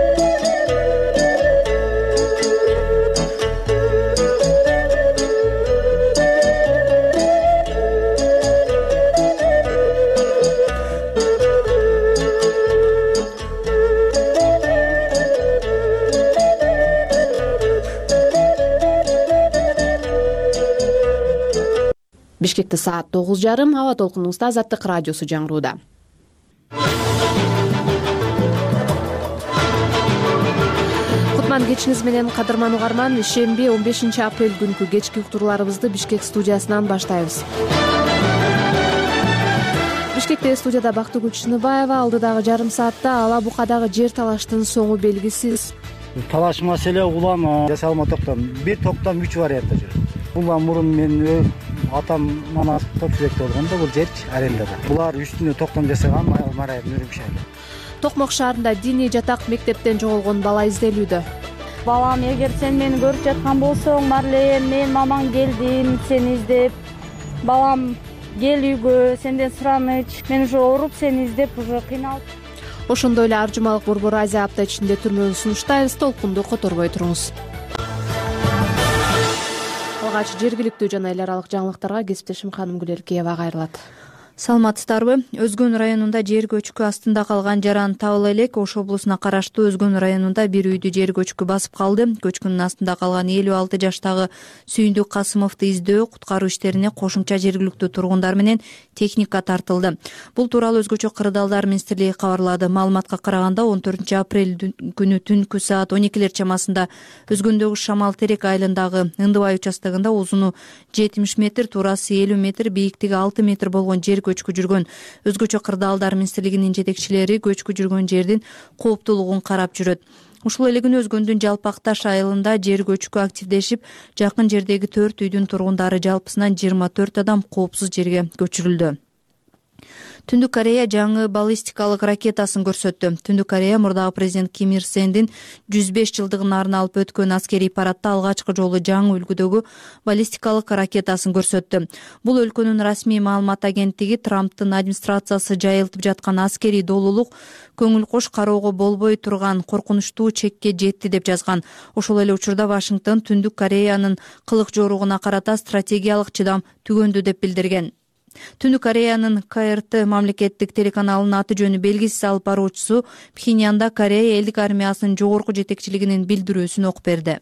Бишкекте саат тогуз жарым. Аба толкунубузда Азаттык радиосу жаңырууда. Кутман кечиңиз менен кадырман угарман. Шемби он бешинчи апрель күнкү кечки уктурууларыбызды Бишкек студиясынан баштайбыз. Бишкекте студияда Бактыгүл Чыныбаева. Алдыдагы жарым саатта Ала Букадагы жер талаштын соңу белгисиз. Талаш маселе улам жасалма токтом. Бир токтом үч вариантта жүрөт. Улам мурун мен атам мана Топчубекте болгондо бул жер арендада. Булар үстүнө токтом жасаган Марайып Нурмшайлы. Токмок шаарында диний жатак мектептен жоголгон бала изделүүдө. Балам, эгер сен мени көрүп жаткан болсоң, Марлен, мен мамаң келдим сени издеп. Балам, кел үйгө, сенден сураныч. Мен уже ооруп сени издеп, уже кыйналып. Ошондой эле Аржумалык Борбор Азия апта ичинде түрмөнү сунуштайбыз. Толкунду которбой туруңуз. Алгач жергиликтүү жана эл аралык жаңылыктарга кесиптешим Канымгүл Эркеева кайрылат. Саламатсыздарбы? Өзгөн районунда жер көчкү астында калган жаран табыла элек. Ош облусуна караштуу Өзгөн районунда бир үйдү жер көчкү басып калды. Көчкүнүн астында калган элүү алты жаштагы Сүйүндүк Касымовду издөө, куткаруу иштерине кошумча жергиликтүү тургундар менен техника тартылды. Бул тууралуу Өзгөчө кырдаалдар министрлиги кабарлады. Маалыматка караганда он төртүнчү апрель күнү түнкү саат он экилер чамасында Өзгөндөгү Шамал Терек айылындагы Ындыбай участогунда узуну жетимиш метр, туурасы элүү метр, бийиктиги алты метр болгон жер көчкү жүргөн. Өзгөчө кырдаалдар министрлигинин жетекчилери көчкү жүргөн жердин кооптуулугун карап жүрөт. Ушул эле күнү Өзгөндүн Жалпакташ айылында жер көчкү активдешип, жакын жердеги төрт үйдүн тургундары жалпысынан жыйырма төрт адам коопсуз жерге көчүрүлдү. Түндүк Корея жаңы баллистикалык ракетасын көрсөттү. Түндүк Корея мурдагы президент Ким Ир Сендин жүз беш жылдыгын арналып өткөн аскерий парадта алгачкы жолу жаңы үлгүдөгү баллистикалык ракетасын көрсөттү. Бул өлкөнүн расмий маалымат агенттиги Трамптын администрациясы жайылтып жаткан аскерий долуулук көңүл кош кароого болбой турган коркунучтуу чекке жетти деп жазган. Ошол эле учурда Вашингтон Түндүк Кореянын кылык жоругуна карата стратегиялык чыдам түгөндү деп билдирген. Түндүк Кореянын Ка Эр Тэ мамлекеттик телеканалынын аты жөнү белгисиз алып баруучусу Пхеньянда Корея элдик армиясынын жогорку жетекчилигинин билдирүүсүн окуп берди.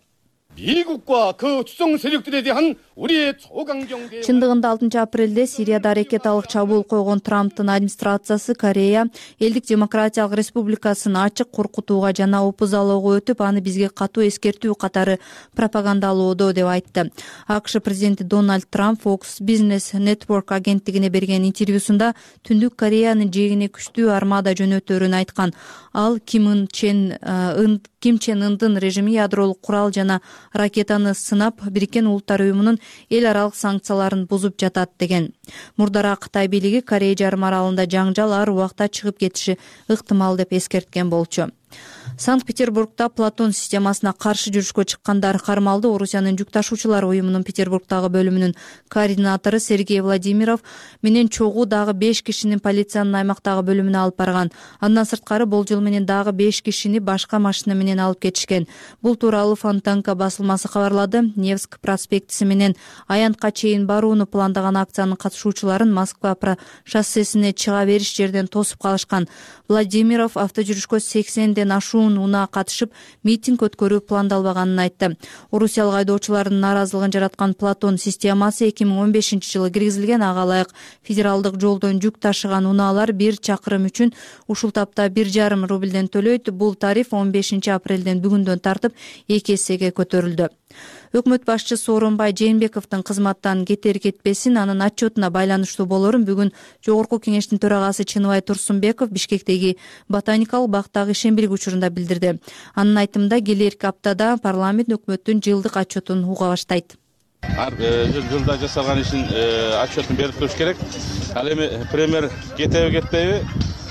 Чындыгында алтынчы апрелде Сирияда аракеталык чабуул койгон Трамптын администрациясы Корея элдик демократиялык республикасын ачык коркутууга жана опузалоого өтүп, аны бизге катуу эскертүү катары пропагандалоодо деп айтты. АКШ президенти Дональд Трамп Fox Business Network агенттигине берген интервьюсунда Түндүк Кореянын жээгине күчтүү армада жөнөтөрүн айткан. Ал Ким Ын Чен Ким Чен Ындын режими ядролук курал жана ракетаны сынап, Бириккен Улуттар уюмунун эл аралык санкцияларын бузуп жатат деген. Мурдараак Кытай бийлиги Корея жарым аралында жаңжал ар убакта чыгып кетиши ыктымал деп эскерткен болчу. Санкт-Петербургда Платон системасына каршы жүрүшкө чыккандар кармалды. Орусиянын жүк ташуучулар уюмунун Петербургдагы бөлүмүнүн координатору Сергей Владимиров менен чогуу дагы беш кишинин полициянын аймактагы бөлүмүнө алып барган. Андан сырткары болжол менен дагы беш кишини башка машина менен алып кетишкен. Бул тууралуу Фонтанка басылмасы кабарлады. Невск проспектиси менен Аянтка чейин барууну пландаган акциянын катышуучуларын Москва шоссесине чыга бериш жерден тосуп калышкан. Владимиров автожүрүшкө сексенден ашуун унаа катышып, митинг өткөрүү пландалбаганын айтты. Орусиялык айдоочулардын нааразылыгын жараткан Платон системасы эки миң он бешинчи жылы киргизилген. Ага ылайык федералдык жолдон жүк ташыган унаалар бир чакырым үчүн ушул тапта бир жарым рубльден төлөйт. Бул тариф он бешинчи апрелден бүгүндөн тартып эки эсеге көтөрүлдү. Өкмөт башчысы Сооронбай Жээнбековдун кызматтан кетер кетпесин, анын отчетуна байланыштуу болорун бүгүн Жогорку кеңештин төрагасы Чыныбай Турсунбеков Бишкектеги ботаникалык бактагы ишембилик учурунда билдирди. Анын айтымында келерки аптада парламент өкмөттүн жылдык отчетун уга баштайт. Ар жылда жасалган ишин отчетун берип туруш керек. Ал эми премьер кетеби кетпейби,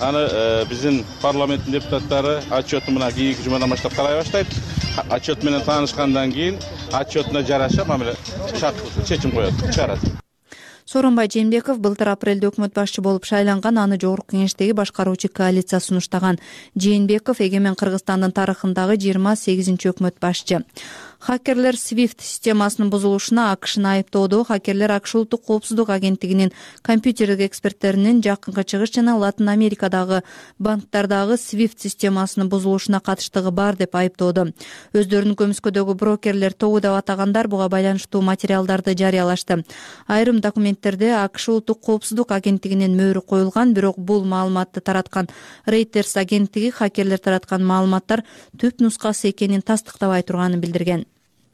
аны биздин парламенттин депутаттары отчету мына кийинки жумадан баштап карай баштайт. Отчет менен таанышкандан кийин отчетуна жараша мамиле шарттуу чечим коет, чыгарат. Сооронбай Жээнбеков былтыр апрелде өкмөт башчы болуп шайланган. Аны Жогорку кеңештеги башкаруучу коалиция сунуштаган. Жээнбеков Эгемен Кыргызстандын тарыхындагы жыйырма сегизинчи өкмөт башчы. Хакерлер Swift системасынын бузулушуна АКШны айыптоодо. Хакерлер АКШ улуттук коопсуздук агенттигинин компьютерлик эксперттеринин Жакынкы Чыгыш жана Латын Америкадагы банктардагы Swift системасынын бузулушуна катыштыгы бар деп айыптоодо. Өздөрүнүн көмүскөдөгү брокерлер тобу деп атагандар буга байланыштуу материалдарды жарыялашты. Айрым документтерде АКШ улуттук коопсуздук агенттигинин мөөрү коюлган, бирок бул маалыматты тараткан Reuters агенттиги хакерлер тараткан маалыматтар түп нускасы экенин тастыктабай турганын билдирген.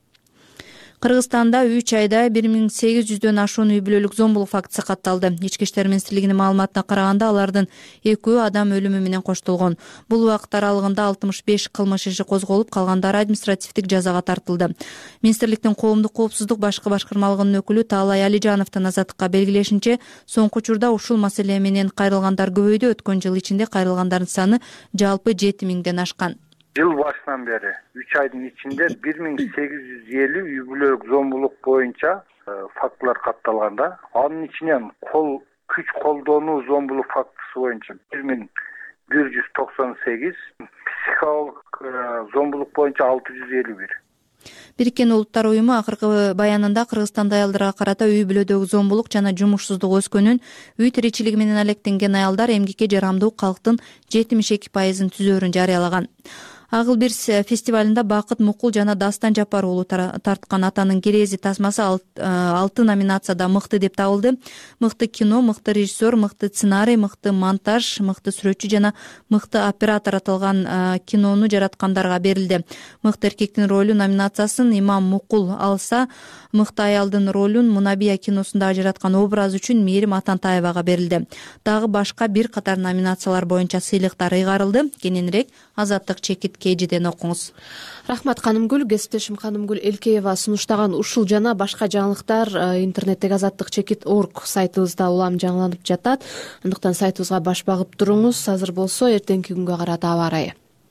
Кыргызстанда үч айда бир миң сегиз жүздөн ашуун үй бүлөлүк зомбулук фактысы катталды. Ички иштер министрлигинин маалыматына караганда, алардын экөө адам өлүмү менен коштолгон. Бул убакыт аралыгында алтымыш беш кылмыш иши козголуп, калгандары административдик жазага тартылды. Министрликтин коомдук коопсуздук башкы башкармалыгынын өкүлү Таалай Алижановдун азаттыкка белгилешинче, соңку учурда ушул маселе менен кайрылгандар көбөйдү. Өткөн жыл ичинде кайрылгандардын саны жалпы жети миңден ашкан. Жыл башынан бери үч айдын ичинде бир миң сегиз жүз элүү үй бүлөлүк зомбулук боюнча фактылар катталганда, анын ичинен кол күч колдонуу зомбулук фактысы боюнча бир миң бир жүз токсон сегиз, психикалык зомбулук боюнча алты жүз элүү бир. Бириккен Улуттар уюму акыркы баянында Кыргызстанда аялдарга карата үй бүлөдөгү зомбулук жана жумушсуздук өскөнүн, үй тиричилиги менен алектенген аялдар эмгекке жарамдуу калктын жетимиш эки пайызын түзөөрүн жарыялаган. Агыл бир фестивалында Бакыт Мукул жана Дастан Жапар уулу тарткан Атанын керези тасмасы алты номинацияда мыкты деп табылды. Мыкты кино, мыкты режиссер, мыкты сценарий, мыкты монтаж, мыкты сүрөтчү жана мыкты оператор аталган кинону жараткандарга берилди. Мыкты эркектин ролу номинациясын Имам Мукул алса, мыкты аялдын ролун Мунабия киносунда ажыраткан образ үчүн Мээрим Атантаевага берилди. Дагы башка бир катар номинациялар боюнча сыйлыктар ыйгарылды. Кененирээк Азаттык чекит кежиден окуңуз. Рахмат Канымгүл. Кесиптешим Канымгүл Элкеева сунуштаган ушул жана башка жаңылыктар интернеттеги азаттык чекит точка орг сайтыбызда улам жаңыланып жатат. Андыктан сайтыбызга баш багып туруңуз. Азыр болсо эртеңки күнгө карата аба ырайы.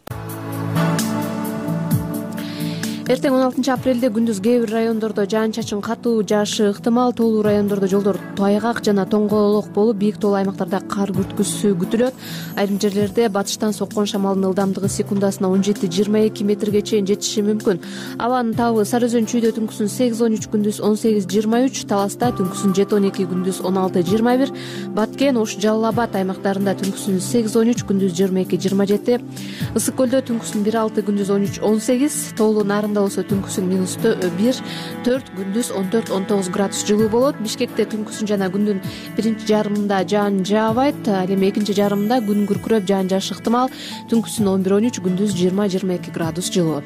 Эртең он алтынчы апрелде күндүз кээ бир райондордо жаан-чачын катуу жаашы ыктымал, тоолуу райондордо жолдор тайгак жана тоңголок болуп, бийик тоолуу аймактарда кар күрткүсү күтүлөт. Айрым жерлерде батыштан соккон шамалдын ылдамдыгы секундасына он жети жыйырма эки метрге чейин жетиши мүмкүн. Абанын табы Сары Өзөн чүйдө түнкүсүн сегиз он үч, күндүз он сегиз жыйырма үч, Таласта түнкүсүн жети он эки, күндүз он алты жыйырма бир, Баткен, Ош, Жалал Абад аймактарында түнкүсүн сегиз он үч, күндүз жыйырма эки жыйырма жети, Ысык көлдө түнкүсүн бир алты, күндүз он үч он сегиз, тоолуу Нарында болсо түнкүсүн минус бир төрт, күндүз он төрт он тогуз градус жылуу болот. Бишкекте түнкүсүн жана күндүн биринчи жарымында жаан жаабайт, ал эми экинчи жарымында күн күркүрөп жаан жаашы ыктымал. Түнкүсүн он бир он үч, күндүз жыйырма жыйырма эки градус жылуу.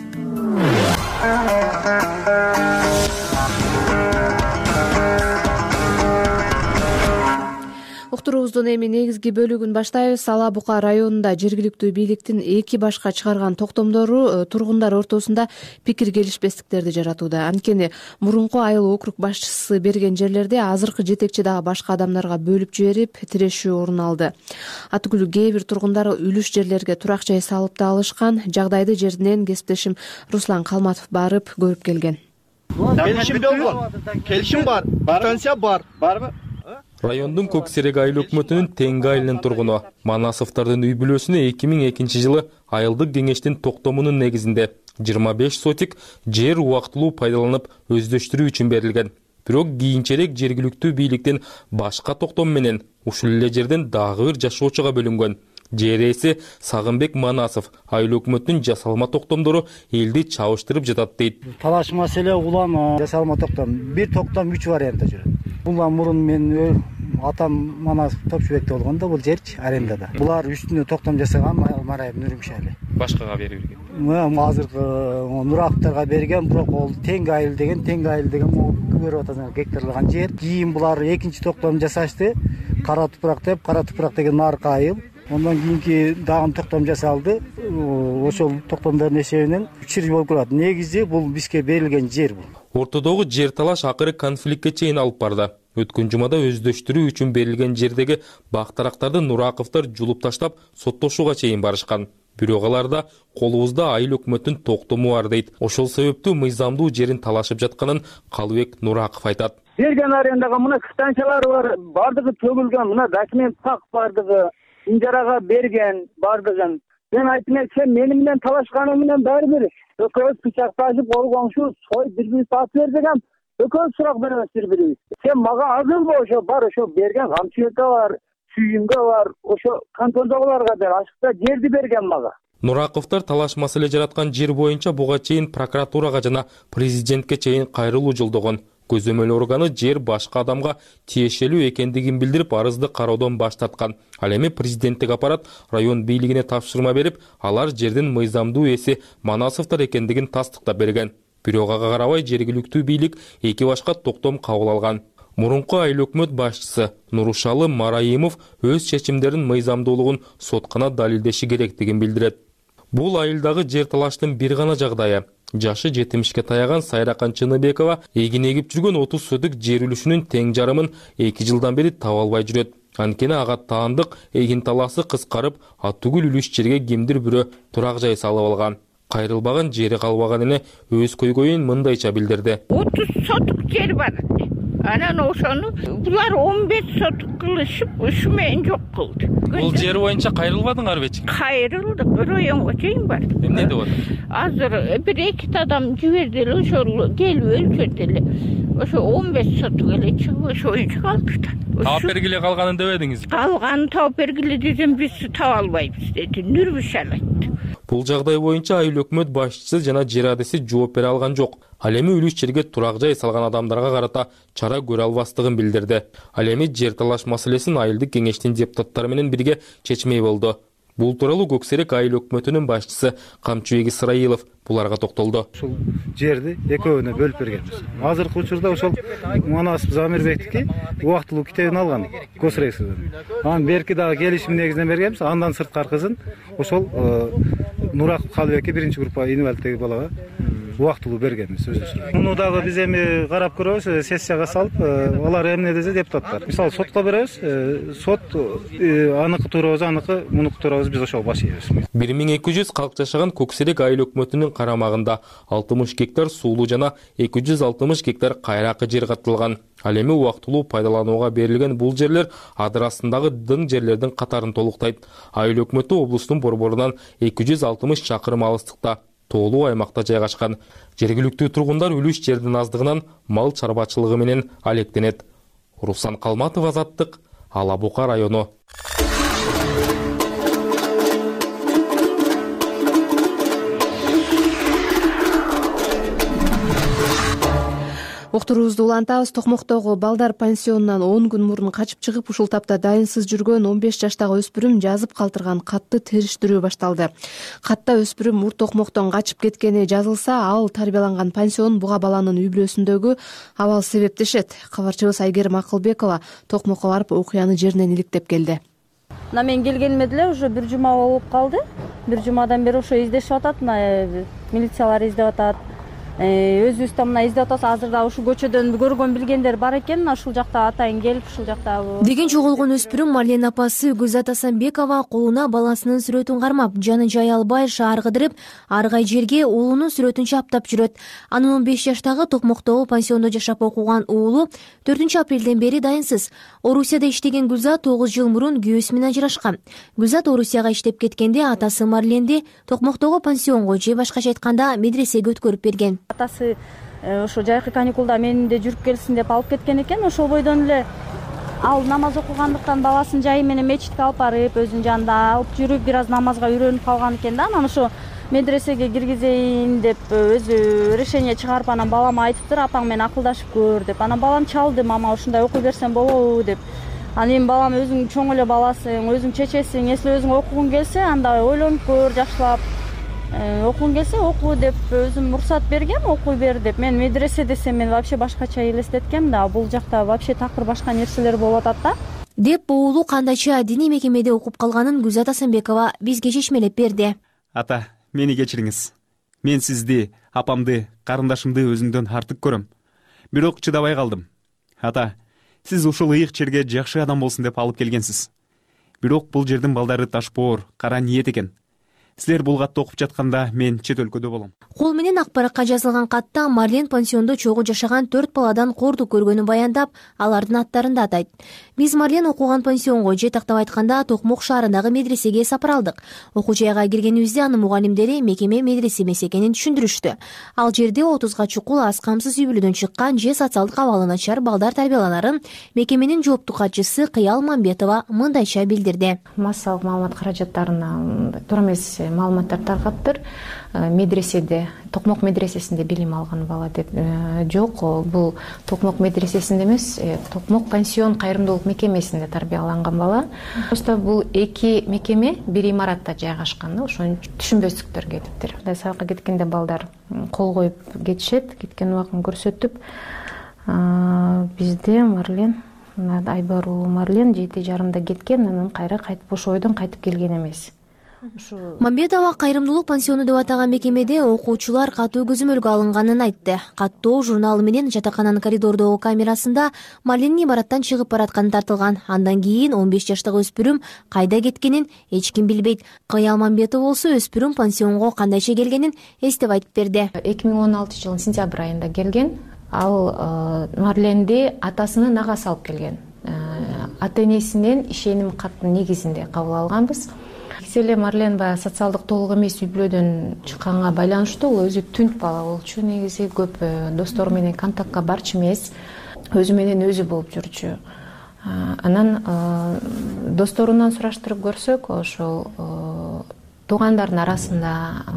Уктуруубуздун эми негизги бөлүгүн баштайбыз. Ала Бука районунда жергиликтүү бийликтин эки башка чыгарган токтомдору тургундар ортосунда пикир келишпестиктерди жаратууда. Анткени мурунку айыл округ башчысы берген жерлерде азыркы жетекчи дагы башка адамдарга бөлүп жиберип, тирешүү орун алды. Атүгүл кээ бир тургундар үлүш жерлерге турак жай салып да алышкан. Жагдайды жеринен кесиптешим Руслан Калматов барып көрүп келген. Келишим болгон. Келишим бар. Станция бар. Барбы? Райондун Көксерек айыл өкмөтүнүн Теңги айылынын тургуну Манасовдордун үй бүлөсүнө эки миң экинчи жылы айылдык кеңештин токтомунун негизинде жыйырма беш сотик жер убактылуу пайдаланып өздөштүрүү үчүн берилген. Бирок кийинчерээк жергиликтүү бийликтин башка токтом менен ушул эле жерден дагы бир жашоочуга бөлүнгөн. Жер ээси Сагынбек Манасов айыл өкмөтүнүн жасалма токтомдору элди чабыштырып жатат дейт. Талаш маселе улам жасалма токтом. Бир токтом үч вариантта жүрөт. Булдан мурун мен атам Манасов Топчубекте болгондо бул жер арендада. Булар үстүнө токтом жасаган Марайым Нурмишали. Башкага берилген. Азыркы Нураковторго берген, бирок ол Теңги айыл деген, Теңги айыл деген көрүп атасыңар гектарланган жер. Кийин булар экинчи токтом жасашты. Кара тупрак деп, Кара тупрак деген наркы айыл. Ondan kийинки дагы токтом жасалды. Ошол токтомдордун эсебинен үч жер болуп калат. Негизи бул бизге берилген жер бул. Ортодогу жер талаш акыры конфликтке чейин алып барды. Өткөн жумада өздөштүрүү үчүн берилген жердеги бактарактарды Нураковдор жулуп таштап, соттошууга чейин барышкан. Бирок аларда колубузда айыл өкмөттүн токтому бар дейт. Ошол себептүү мыйзамдуу жерин талашып жатканын Калыбек Нураков айтат. Берген арендага мына станциялары бар, бардыгы төгүлгөн, мына документ так бардыгы, инжарага берген бардыгын. Мен айттым, сен мени менен талашканың менен баары бир экөөбүз пычакташып кол коңшу сой бири-бири саат бер дегем, экөөбүз сурак беребиз бири-бирибиз. Сен мага азырбы ошо бар ошо берген камчылыкка бар, сүйүнгө бар, ошо кантондогуларга да ашыкта жерди берген мага. Нураковдор талаш маселе жараткан жер боюнча буга чейин прокуратурага жана президентке чейин кайрылуу жолдогон. Көзөмөл органы жер башка адамга тиешелүү экендигин билдирип, арызды кароодон баш тарткан. Ал эми президенттик аппарат район бийлигине тапшырма берип, алар жердин мыйзамдуу ээси Манасовдор экендигин тастыктап берген. Бирок ага карабай жергиликтүү бийлик эки башка токтом кабыл алган. Мурунку айыл өкмөт башчысы Нурушалы Мараимов өз чечимдерин мыйзамдуулугун соткана далилдеши керектигин билдирет. Бул айылдагы жер талаштын бир гана жагдайы. Жашы жетимишке таяган Сайракан Чыныбекова эгин эгип жүргөн отуз сотук жер үлүшүнүн тең жарымын эки жылдан бери таба албай жүрөт. Анткени ага таандык эгин талаасы кыскарып, атүгүл үлүш жерге кимдир бирөө турак жай салып алган. Кайрылбаган жери калбаган эне өз көйгөйүн мындайча билдирди. отуз сотук жер бар. Анан ошону булар он беш сотук кылышып, ушу менен жок кылды. Бул жер боюнча кайрылбадыңарбы эч ким? Кайрылдык, районго чейин бардык. Эмне деп атат? Азыр бир эки адам жиберди эле, ошол келип өлчөдү эле. Ошо он беш сотук эле чыгып, ошо боюнча калды. Таап бергиле калганын дебедиңизби? Калганын таап бергиле десем, биз таба албайбыз деди. Нурбушал айтты. Бул жагдай боюнча айыл өкмөт башчысы жана жер адеси жооп бере алган жок. Ал эми үлүш жерге турак жай салган адамдарга карата чара көрө албастыгын билдирди. Ал эми жер талаш маселесин айылдык кеңештин депутаттары менен бирге чечмей болду. Бул тууралуу Көксерек айыл өкмөтүнүн башчысы Камчыбек Исраилов буларга токтолду. Ушул жерди экөөнө бөлүп бергенбиз. Азыркы учурда ошол Манасов Замирбектики убактылуу китебин алган Көксеректен. Анан берки дагы келишим негизинен бергенбиз. Андан сырткаркысын ошол Нурак Калыбекке биринчи группа инвалидтеги балага убактылуу бергенбиз өзүбүз. Муну дагы биз эми карап көрөбүз, сессияга салып, алар эмне десе депутаттар. Мисалы сотко беребиз, сот аныкы туурабыз, аныкы мунуку туурабыз биз ошого баш ийебиз. бир миң эки жүз калк жашаган Көксерек айыл өкмөтүнүн карамагында алтымыш гектар суулуу жана эки жүз алтымыш гектар кайракы жер катталган. Ал эми убактылуу пайдаланууга берилген бул жерлер адыр астындагы дың жерлердин катарын толуктайт. Айыл өкмөтү облустун борборунан эки жүз алтымыш чакырым алыстыкта тоолуу аймакта жайгашкан. Жергиликтүү тургундар үлүш жердин аздыгынан мал чарбачылыгы менен алектенет. Руслан Калматов, Азаттык, Ала Бука району. Уктуруубузду улантабыз. Токмоктогу балдар пансионунан он күн мурун качып чыгып, ушул тапта дайынсыз жүргөн он беш жаштагы өспүрүм жазып калтырган катты териштирүү башталды. Катта өспүрүм Мур Токмоктон качып кеткени жазылса, ал тарбияланган пансион буга баланын үй бүлөсүндөгү абал себептешет. Кабарчыбыз Айгерим Акылбекова Токмокко барып окуяны жеринен иликтеп келди. Мына мен келгениме деле уже бир жума болуп калды. Бир жумадан бери ошо издешип атат, мына милициялар издеп атат. Өзүбүз да мына издеп атабыз. Азыр да ушул көчөдөн көргөн билгендер бар экен. Ушул жакта атайын келип, ушул жакта деген жоголгон өспүрүм Марлен апасы Гүлзат Асанбекова колуна баласынын сүрөтүн кармап, жаны жай албай шаар кыдырып, аргай жерге уулунун сүрөтүн чаптап жүрөт. Анын он беш жаштагы Токмоктогу пансиондо жашап окуган уулу төртүнчү апрелден бери дайынсыз. Орусияда иштеген Гүлзат тогуз жыл мурун күйөөсү менен ажырашкан. Гүлзат Орусияга иштеп кеткенде атасы Марленди Токмоктогу пансионго же башкача айтканда медресеге өткөрүп берген. Атасы ошо жайкы каникулда менин де жүрүп келсин деп алып кеткен экен. Ошол бойдон эле ал намаз окугандыктан баласын жайы менен мечитке алып барып, өзүнүн жанында алып жүрүп, бир аз намазга үйрөнүп калган экен да. Анан ошо медресеге киргизейин деп өзү решение чыгарып, анан балама айтыптыр, апаң менен акылдашып көр деп. Анан балам чалды, мама ушундай окуй берсем болобу деп. Анан эми балам өзүң чоң эле баласың, өзүң чечесиң, если өзүң окугуң келсе, анда ойлонуп көр, жакшылап. Окугуң келсе оку деп өзүм уруксат бергем, окуй бер деп. Мен медресе десем, мен вообще башкача элестеткем да, бул жакта вообще такыр башка нерселер болуп атат да. Деп уулу кандайча диний мекемеде окуп калганын Гүлзат Асанбекова бизге чечмелеп берди. Ата, мени кечириңиз. Мен сизди, апамды, карындашымды өзүңдөн артык көрөм. Бирок чыдабай калдым. Ата, сиз ушул ыйык жерге жакшы адам болсун деп алып келгенсиз. Бирок бул жердин балдары ташпоор, кара ниет экен. Силер бул катты окуп жатканда мен чет өлкөдө болом. Кол менен акпаратка жазылган катта Марлен пансиондо чогуу жашаган төрт баладан кордук көргөнүн баяндап, алардын аттарын да атайт. Биз Марлен окуган пансионго же тактап айтканда Токмок шаарындагы медресеге сапар алдык. Окуу жайга киргенибизде анын мугалимдери мекеме медресе эмес экенин түшүндүрүштү. Ал жерде отузга чукул аз камсыз үй бүлөдөн чыккан же социалдык абалы начар балдар тарбияланарын мекеменин жооптуу катчысы Кыял Мамбетова мындайча билдирди. Массалык маалымат каражаттарына туура эмес маалыматтар таркаптыр. Медреседе, Токмок медресесинде билим алган бала деп жок. Бул Токмок медресесинде эмес, Токмок пансион кайрымдуулук мекемесинде тарбияланган бала. Просто бул эки мекеме бир имаратта жайгашкан, ошону түшүнбөстүктөр кетиптир. Сабакка кеткенде балдар кол коюп кетишет, кеткен убагын көрсөтүп, бизде Марлен Айбар уулу Марлен жети жарымда кеткен, анан кайра кайтып ошо ойдон кайтып келген эмес. Мамбетова кайрымдуулук пансиону деп атаган мекемеде окуучулар катуу көзөмөлгө алынганын айтты. Каттоо журналы менен жатакананын коридордогу камерасында Марленин имараттан чыгып баратканы тартылган. Андан кийин он беш жаштагы өспүрүм кайда кеткенин эч ким билбейт. Кыял Мамбетова болсо өспүрүм пансионго кандайча келгенин эстеп айтып берди. эки миң он алтынчы жылдын сентябрь айында келген. Ал Марленди атасынын агасы алып келген. Ата энесинен ишеним каттын негизинде кабыл алганбыз. Эле Марлен баягы социалдык толук эмес үй бүлөдөн чыкканга байланыштуу, ол өзү түнт бала болчу, негизи көп достору менен контактка барчу эмес, өзү менен өзү болуп жүрчү. Анан досторунан сураштырып көрсөк, ошол туугандардын арасында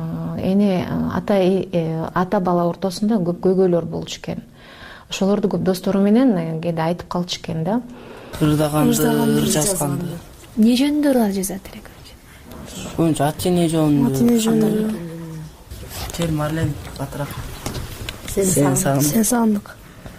эне ата ата бала ортосунда көп көйгөйлөр болчу экен. Ошолорду көп достору менен кээде айтып калчу экен да. Ырдаганды, ыр жазганды. Не жөнүндө ырлар жазат элек? Боюнча ат эне жөнүндө. Ат эне жөнүндө. Жер Марлен батыраак. Сен сагындык.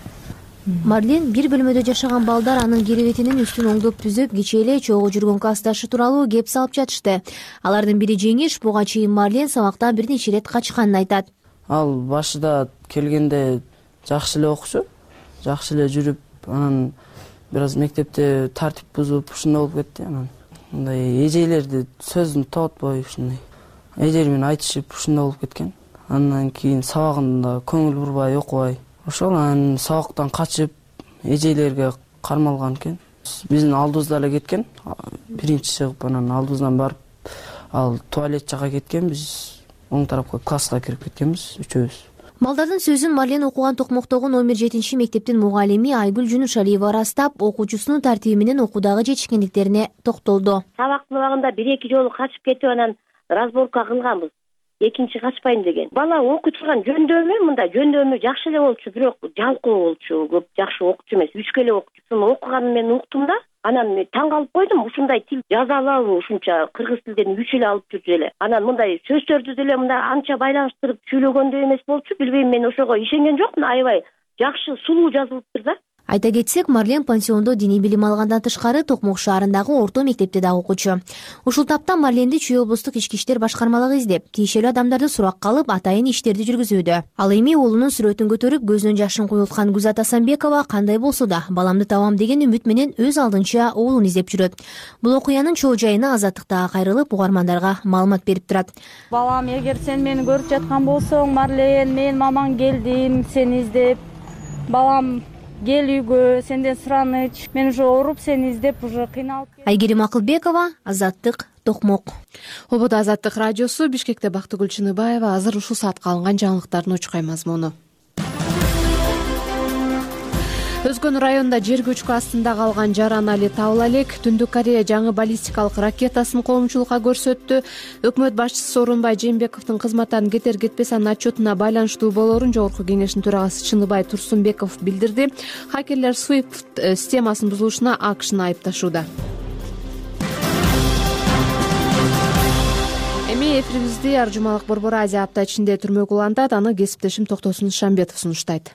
Марлен бир бөлмөдө жашаган балдар анын керебетинин үстүн оңдоп түзөп, кечээ эле чогуу жүргөн классташы тууралуу кеп салып жатышты. Алардын бири Жеңиш, буга чейин Марлен сабактан бир нече ирет качканын айтат. Ал башында келгенде жакшы эле окучу, жакшы эле жүрүп, анан бир аз мектепте тартип бузуп, ушундай болуп кетти. Анан мындай эжелерди сөзүн тоотпой, ушундай эжели менен айтышып, ушундай болуп кеткен. Андан кийин сабагында көңүл бурбай, окубай, ошол анан сабактан качып, эжелерге кармалган экен. Биздин алдыбызда эле кеткен. Биринчи чыгып, анан алдыбыздан барып, ал туалет жака кеткен, биз оң тарапка класска кирип кеткенбиз, үчөөбүз. Балдардын сөзүн Марлен окуган Токмоктогу номер жетинчи мектептин мугалими Айгүл Жунушалиева ырастап, окуучусунун тартиби менен окуудагы жетишкендиктерине токтолду. Сабактын убагында бир-эки жолу качып кетип, анан разборка кылганбыз. Экинчи качпайм деген. Бала окуй турган жөндөмү, мындай жөндөмү жакшы эле болчу, бирок жалкоо болчу, көп жакшы окуучу эмес, үчкө эле окуучусун окуганын мен уктум да. Анан мен таң калып койдум, ушундай тил жаза алабы, ушунча кыргыз тилден үч эле алып жүрчү эле. Анан мындай сөздөрдү деле мындай анча байланыштырып сүйлөгөндөй эмес болчу, билбейм, мен ошого ишенген жокмун, аябай жакшы, сулуу жазылыптыр да. Айта кетсек, Марлен пансиондо диний билим алгандан тышкары Токмок шаарындагы орто мектепте дагы окуучу. Ушул тапта Марленди Чүй облустук ички иштер башкармалыгы издеп, тиешелүү адамдарды суракка алып, атайын иштерди жүргүзүүдө. Ал эми уулунун сүрөтүн көтөрүп, көзүнөн жашын куюлткан Гүзат Асанбекова кандай болсо да баламды табам деген үмүт менен өз алдынча уулун издеп жүрөт. Бул окуянын чоо жайына Азаттыкта кайрылып, угармандарга маалымат берип турат. Балам, эгер сен мени көрүп жаткан болсоң, Марлен, мен мамаң келдим сени издеп. Балам, кел үйгө, сенден сураныч. Мен уже ооруп сени издеп, уже кыйналып. Айгерим Акылбекова, Азаттык, Токмок. Ободо Азаттык радиосу, Бишкекте Бактыгүл Чыныбаева. Азыр ушул саатка алынган жаңылыктардын учкай мазмуну. Өзгөн районунда жер көчкү астында калган Жаран Али табыла элек. Түндүк Корея жаңы баллистикалык ракетасын коомчулукка көрсөттү. Өкмөт башчысы Сооронбай Жээнбековдун кызматтан кетер кетпес анын отчетуна байланыштуу болоорун Жогорку кеңештин төрагасы Чыныбай Турсунбеков билдирди. Хакерлер Swift системасын бузулушуна АКШны айыпташууда. Эми эфирибизди Аржумалык Борбор Азия апта ичинде түрмөгө улантат. Аны кесиптешим Токтосун Шамбетов сунуштайт.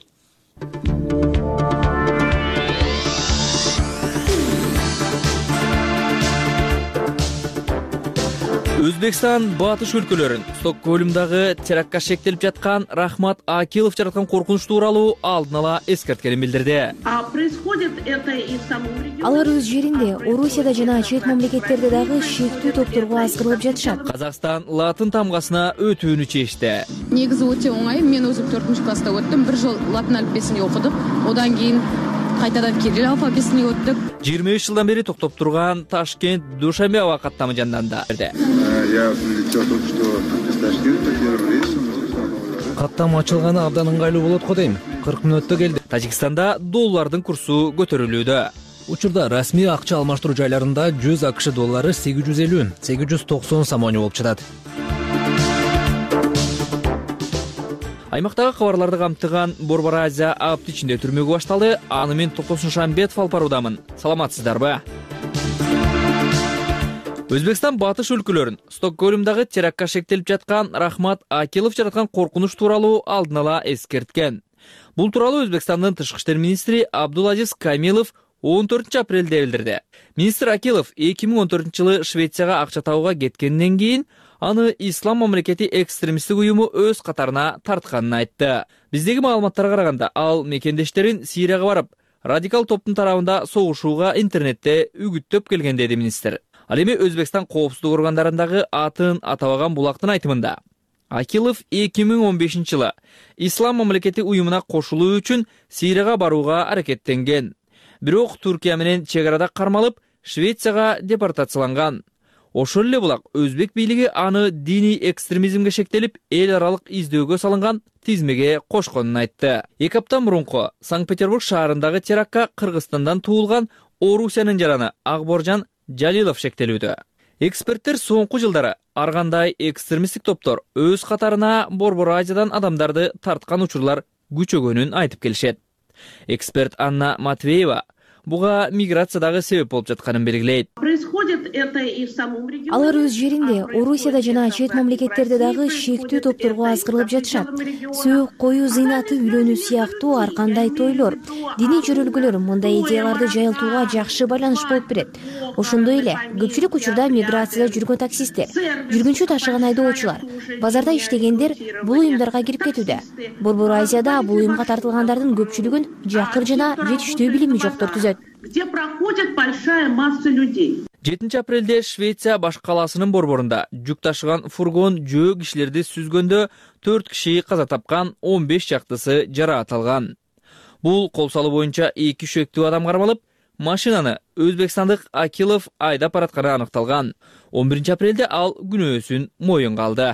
Өзбекстан батыш өлкөлөрүн Стокгольмдагы терактка шектелип жаткан Рахмат Акилов жараткан коркунуч тууралуу алдын ала эскерткенин билдирди. Алар өз жеринде Орусияда жана чет мамлекеттерде дагы шектүү топторго азгырылып жатышат. Казакстан латын тамгасына өтүүнү чечти. Негизи өтө оңай. Мен өзүм төртүнчү класста өттүм. Бир жыл латын алфависин окудук. Одан кийин кайтадан кирилл алфависине өттүк. жыйырма үч жылдан бери токтоп турган Ташкент Душанбе аба каттамы жанданды. Я прилетел только что из Ташкента первым рейсом. Каттам ачылганы абдан ыңгайлуу болот го дейм. кырк мүнөттө келди. Тажикстанда доллардын курсу көтөрүлүүдө. Учурда расмий акча алмаштыруу жайларында жүз акш доллары сегиз жүз элүү сегиз жүз токсон самони болуп жатат. Аймактагы кабарларды камтыган Борбор Азия апты ичинде түрмөгө башталды. Аны мен Токтосун Шамбетов алып баруудамын. Саламатсыздарбы? Өзбекстан батыш өлкөлөрүн Стокгольмдагы терактка шектелип жаткан Рахмат Акилов жараткан коркунуч тууралуу алдын ала эскерткен. Бул тууралуу Өзбекстандын тышкы иштер министри Абдулазиз Камилов он төртүнчү апрелде билдирди. Министр Акилов эки миң он төртүнчү жылы Швецияга акча табууга кеткенден кийин аны Ислам мамлекети экстремисттик уюму өз катарына тартканын айтты. Биздеги маалыматтарга караганда, ал мекендештерин Сирияга барып, радикал топтун тарабында согушууга интернетте үгүттөп келген деди министр. Ал эми Өзбекстан коопсуздук органдарындагы атын атабаган булактын айтымында Акилов эки миң он бешинчи жылы Ислам мамлекети уюмуна кошулуу үчүн Сирияга барууга аракеттенген. Бирок Туркия менен чек арада кармалып, Швецияга депортацияланган. Ошол эле булак өзбек бийлиги аны диний экстремизмге шектелип, эл аралык издөөгө салынган тизмеге кошконун айтты. Эки апта мурунку Санкт-Петербург шаарындагы терактка Кыргызстандан туулган Орусиянын жараны Акборжан Жалилов шектелүүдө. Эксперттер соңку жылдары ар кандай экстремисттик топтор өз катарына Борбор Азиядан адамдарды тарткан учурлар күчөгөнүн айтып келишет. Эксперт Анна Матвеева буга миграциядагы себеп болуп жатканын белгилейт. Алар өз жеринде Орусияда жана чет мамлекеттерде дагы шектүү топторго азгырылып жатышат. Сөөк коюу зыйнаты, үйлөнүү сыяктуу ар кандай тойлор, диний жөрөлгөлөр мындай идеяларды жайылтууга жакшы байланыш болуп берет. Ошондой эле көпчүлүк учурда миграцияда жүргөн таксисттер, жүргүнчү ташыган айдоочулар, базарда иштегендер бул уюмдарга кирип кетүүдө. Борбор Азияда бул уюмга тартылгандардын көпчүлүгүн жакыр жана жетиштүү билими жоктор түзөт. Где проходит большая масса людей. жетинчи апрелде Швеция баш калаасынын борборунда жүк ташыган фургон жөө кишилерди сүзгөндө төрт киши каза тапкан, он беш жактысы жараат алган. Бул кол салуу боюнча эки шектүү адам кармалып, машинаны өзбекстандык Акилов айдап баратканы аныкталган. он биринчи апрелде ал күнөөсүн моюнга алды.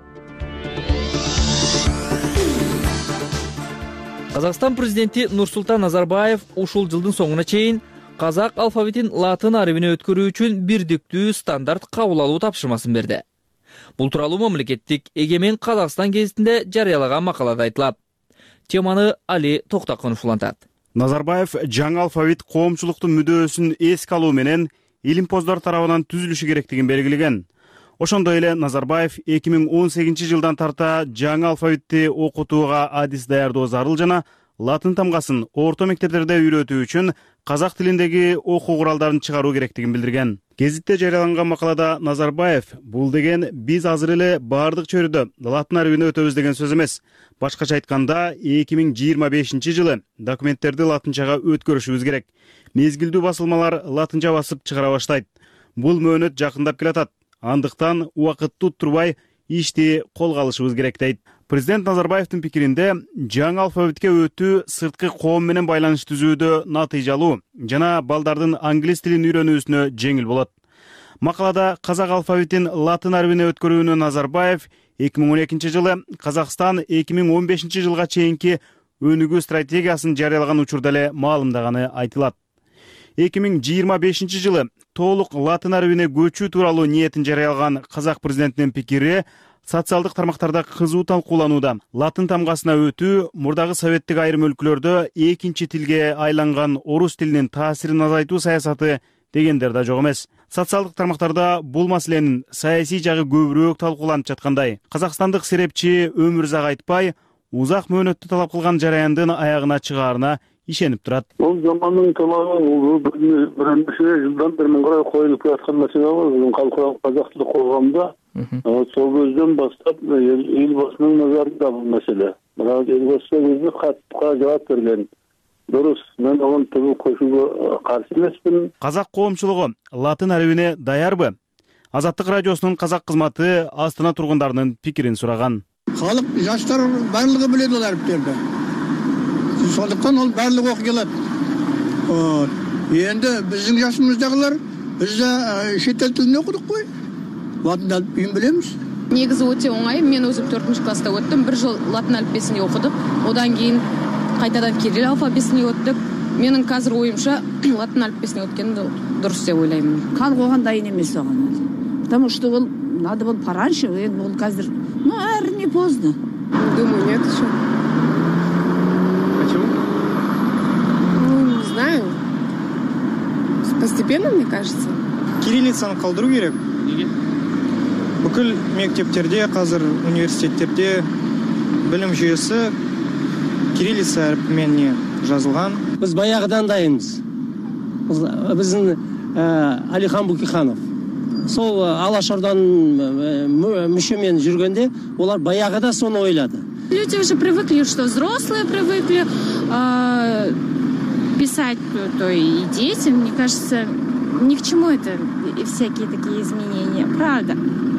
Казакстан президенти Нурсултан Назарбаев ушул жылдын соңуна чейин казак алфавитин латын арабине өткөрүү үчүн бирдиктүү стандарт кабыл алуу тапшырмасын берди. Бул тууралуу мамлекеттик Эгемен Казакстан гезитинде жарыялаган макалада айтылат. Теманы Али Токтакунов улантат. Назарбаев жаңы алфавит коомчулуктун мүдөөсүн эске алуу менен илимпоздор тарабынан түзүлүшү керектигин белгилеген. Ошондой эле Назарбаев эки миң он сегизинчи жылдан тарта жаңы алфавитти окутууга адис даярдоо зарыл жана латын тамгасын орто мектептерде үйрөтүү үчүн казак тилиндеги окуу куралдарын чыгаруу керектигин билдирген. Гезитте жарыяланган макалада Назарбаев бул деген биз азыр эле бардык чөйрөдө латын арабине өтөбүз деген сөз эмес. Башкача айтканда эки миң жыйырма бешинчи жылы документтерди латынчага өткөрүшүбүз керек. Мезгилдүү басылмалар латынча басып чыгара баштайт. Бул мөөнөт жакындап келатат. Андыктан убакытты уттурбай ишти колго алышыбыз керек дейт. Президент Назарбаевдин пикиринде жаңы алфавитке өтүү сырткы коом менен байланыш түзүүдө натыйжалуу жана балдардын англис тилин үйрөнүүсүнө жеңил болот. Макалада казак алфавитин латын арабине өткөрүүнү Назарбаев эки миң он экинчи жылы Казакстан эки миң он бешинчи жылга чейинки өнүгүү стратегиясын жарыялаган учурда эле маалымдаганы айтылат. эки миң жыйырма бешинчи жылы толук латын арабине көчүү тууралуу ниетин жарыялаган казак президентинин пикири социалдык тармактарда кызуу талкууланууда. Латын тамгасына өтүү мурдагы советтик айрым өлкөлөрдө экинчи тилге айланган орус тилинин таасирин азайтуу саясаты дегендер да жок эмес. Социалдык тармактарда бул маселенин саясий жагы көбүрөөк талкууланып жаткандай. Казакстандык серепчи Өмүрзак Айтбай узак мөөнөттү талап кылган жараяндын аягына чыгаарына ишенип турат. Бул замандын талабы, бул бир нече жылдан бери карай коюлуп жаткан маселе бар. Биздин халкыбыз казак тилдик коомдо сол көздөн баштап элбасынын назарында бул маселе. Бирок элбасы өзү катка жооп берген. Дурус, мен оған түбі көшуге қарсы емеспін. Қазақ коомчулугу латын әрібіне даярбы? Азаттык радиосунун казак кызматы Астана тургундарынын пикирин сураган. Халық, жаштар барлығы біледі ол әріптерді. Сондықтан ол барлығы оқи келеді. Енді біздің жасымыздағылар, біз де шетел тілін оқыдық қой. Латын әліпбиін білеміз. Негізі өте оңай. Мен өзім төртінші класста өттім. Бір жыл латын әліпбесіне оқыдық. Одан кейін қайтадан кирилл алфавитесіне өттік. Менің қазір ойымша латын әліпбесіне өткенді дұрыс деп ойлаймын. Халық оған дайын емес оған. Потому что ол надо было пораньше, ол қазір, ну, әрі не поздно. Думаю, нет еще. Почему? Ну, не знаю. Постепенно, мне кажется. Кириллицаны қалдыру керек. Неге? Бүкіл мектептерде, қазір университеттерде білім жүйесі кириллица әріпімен жазылған. Біз баяғыдан дайынбыз. Біздің Алихан Бөкейханов. Сол Алашорданың мүшемен жүргенде, олар баяғыда соны ойлады. Люди уже привыкли, что взрослые привыкли э, писать, то и дети. Мне кажется, ни к чему это всякие такие изменения. Правда.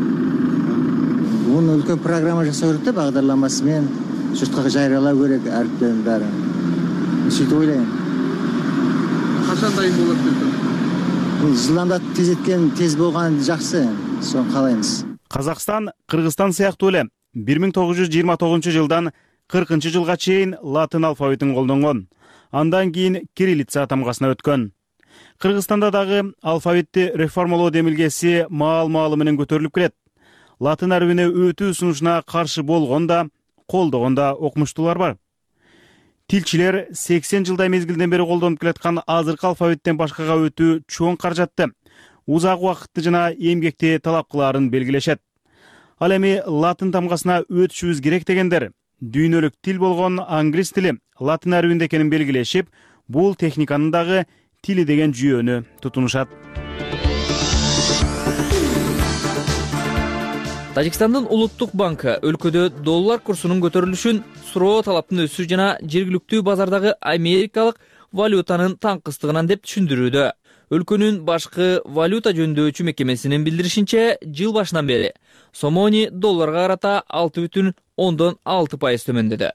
Оның үлкен программа жасау керек те, бағдарламасымен жұртқа жариялау керек әріптерін бәрін. Сөйтіп ойлаймын. Қашан дайын болады деп? Жылдамда тез еткен, тез болған жақсы, соны қалаймыз. Қазақстан, Қырғызстан сыяктуу эле бир миң тогуз жүз жыйырма тогузунчу жылдан кыркынчы жылга чейин латын алфавитин колдонгон. Андан кийин кириллица тамгасына өткөн. Кыргызстанда дагы алфавитти реформалоо демилгеси маал-маалы менен көтөрүлүп келет. Латын әрбине өтүү сунушуна каршы болгонда, колдогонда окумуштуулар бар. Тилчилер сексен жылдай мезгилден бери колдонуп келаткан азыркы алфавиттен башкага өтүү чоң каражатты, узак убакытты жана эмгекти талап кылаарын белгилешет. Ал эми латын тамгасына өтүшүбүз керек дегендер дүйнөлүк тил болгон англис тили латын әрбинде экенин белгилешип, бул техниканын дагы тили деген жүйөнү тутунушат. Тажикстандын улуттук банкы өлкөдө доллар курсунун көтөрүлүшүн, суроо талаптын өсүшү жана жергиликтүү базардагы америкалык валютанын таңкыстыгынан деп түшүндүрүүдө. Өлкөнүн башкы валюта жөндөочү мекемесинин билдиришинче, жыл башынан бери сомони долларга карата алты бүтүн ондон алты пайыз төмөндөдү.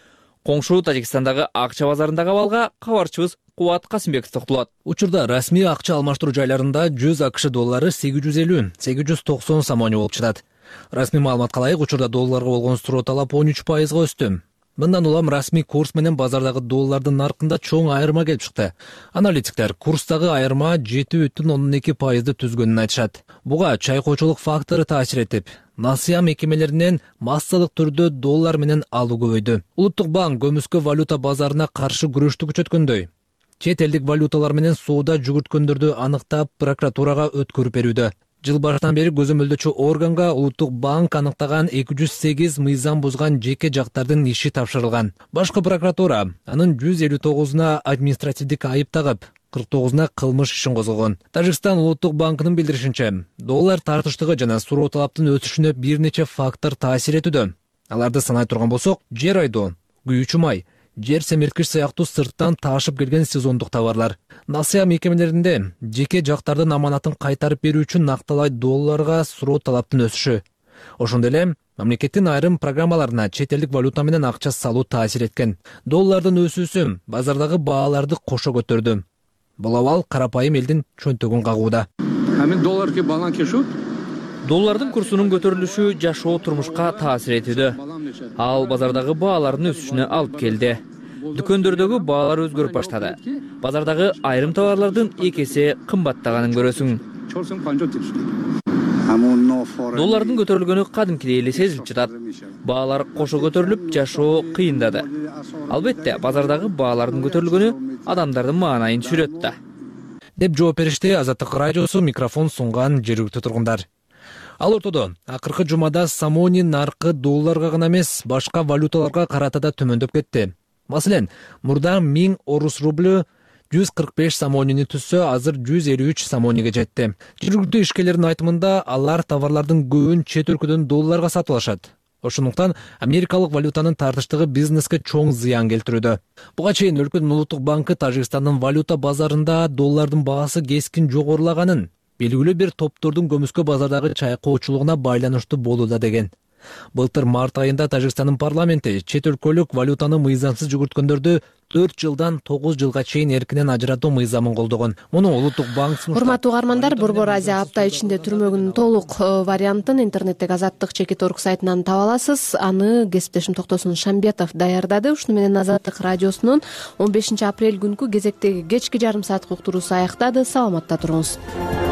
Коңшу Тажикстандагы акча базарындагы абалга кабарчыбыз Кубат Касымбеков токтолот. Учурда расмий акча алмаштыруу жайларында жүз акш доллары сегиз жүз элүү сегиз жүз токсон сомони болуп чыгат. Расмий маалыматка ылайык, учурда долларга болгон суроо талап он үч пайызга өстү. Мындан улам расмий курс менен базардагы доллардын наркында чоң айырма келип чыкты. Аналитиктер курстагы айырма жети бүтүн ондон эки пайызды түзгөнүн айтышат. Буга чайкоочулук фактору таасир этип, насыя мекемелеринен массалык түрдө доллар менен алуу көбөйдү. Улуттук банк көмүскө валюта базарына каршы күрөштү күчөткөндөй. Чет элдик валюталар менен соода жүгүрткөндөрдү аныктап прокуратурага өткөрүп берүүдө. Жыл башынан бери көзөмөлдөөчү органга улуттук банк аныктаган эки жүз сегиз мыйзам бузган жеке жактардын иши тапшырылган. Башкы прокуратура анын жүз элүү тогузуна административдик айып тагып, кырк тогузуна кылмыш ишин козгогон. Тажикстан улуттук банкынын билдиришинче, доллар тартыштыгы жана суроо талаптын өсүшүнө бир нече фактор таасир этүүдө. Аларды санай турган болсок, жер айдоо, күйүүчү май, жер семирткич сыяктуу сырттан таашып келген сезондук товарлар. Насыя мекемелеринде жеке жактардын аманатын кайтарып берүү үчүн накталай долларга суроо талаптын өсүшү. Ошондой эле мамлекеттин айрым программаларына чет элдик валюта менен акча салуу таасир эткен. Доллардын өсүүсү базардагы бааларды кошо көтөрдү. Бул абал карапайым элдин чөнтөгүн кагууда. Амин долларга балан кешүү? Доллардын курсунун көтөрүлүшү жашоо турмушка таасир этүүдө. Ал базардагы баалардын өсүшүнө алып келди. Дүкөндөрдөгү баалар өзгөрүп баштады. Базардагы айрым товарлардын эки эсе кымбаттаганын көрөсүң. Доллардын көтөрүлгөнү кадимкидей эле сезилип жатат. Баалар кошо көтөрүлүп, жашоо кыйындады. Албетте, базардагы баалардын көтөрүлгөнү адамдардын маанайын түшүрөт да. Деп жооп беришти Азаттык радиосу микрофон сунган жергиликтүү тургундар. Ал ортодо акыркы жумада сомони наркы долларга гана эмес, башка валюталарга карата да төмөндөп кетти. Маселен, мурда миң орус рублю жүз кырк беш сомонини түзсө, азыр жүз элүү үч сомониге жетти. Жергиликтүү ишкерлердин айтымында, алар товарлардын көбүн чет өлкөдөн долларга сатып алышат. Ошондуктан америкалык валютанын тартыштыгы бизнеске чоң зыян келтирүүдө. Буга чейин өлкөнүн улуттук банкы Тажикстандын валюта базарында доллардын баасы кескин жогорулаганын, белгилүү бир топтордун көмүскө базардагы чайкоочулугуна байланыштуу болууда деген. Былтыр март айында Тажикстандын парламенти чет өлкөлүк валютаны мыйзамсыз жүгүрткөндөрдү төрт жылдан тогуз жылга чейин эркинен ажыратуу мыйзамын колдогон. Муну улуттук банк сунуштады. Урматтуу угармандар, Борбор Азия апта ичинде түрмөгүнүн толук вариантын интернеттеги Азаттык чекит орг сайтынан таба аласыз. Аны кесиптешим Токтосун Шамбетов даярдады. Ушуну менен Азаттык радиосунун он бешинчи апрель күнкү кезектеги кечки жарым сааттык уктуруусу аяктады. Саламатта туруңуз.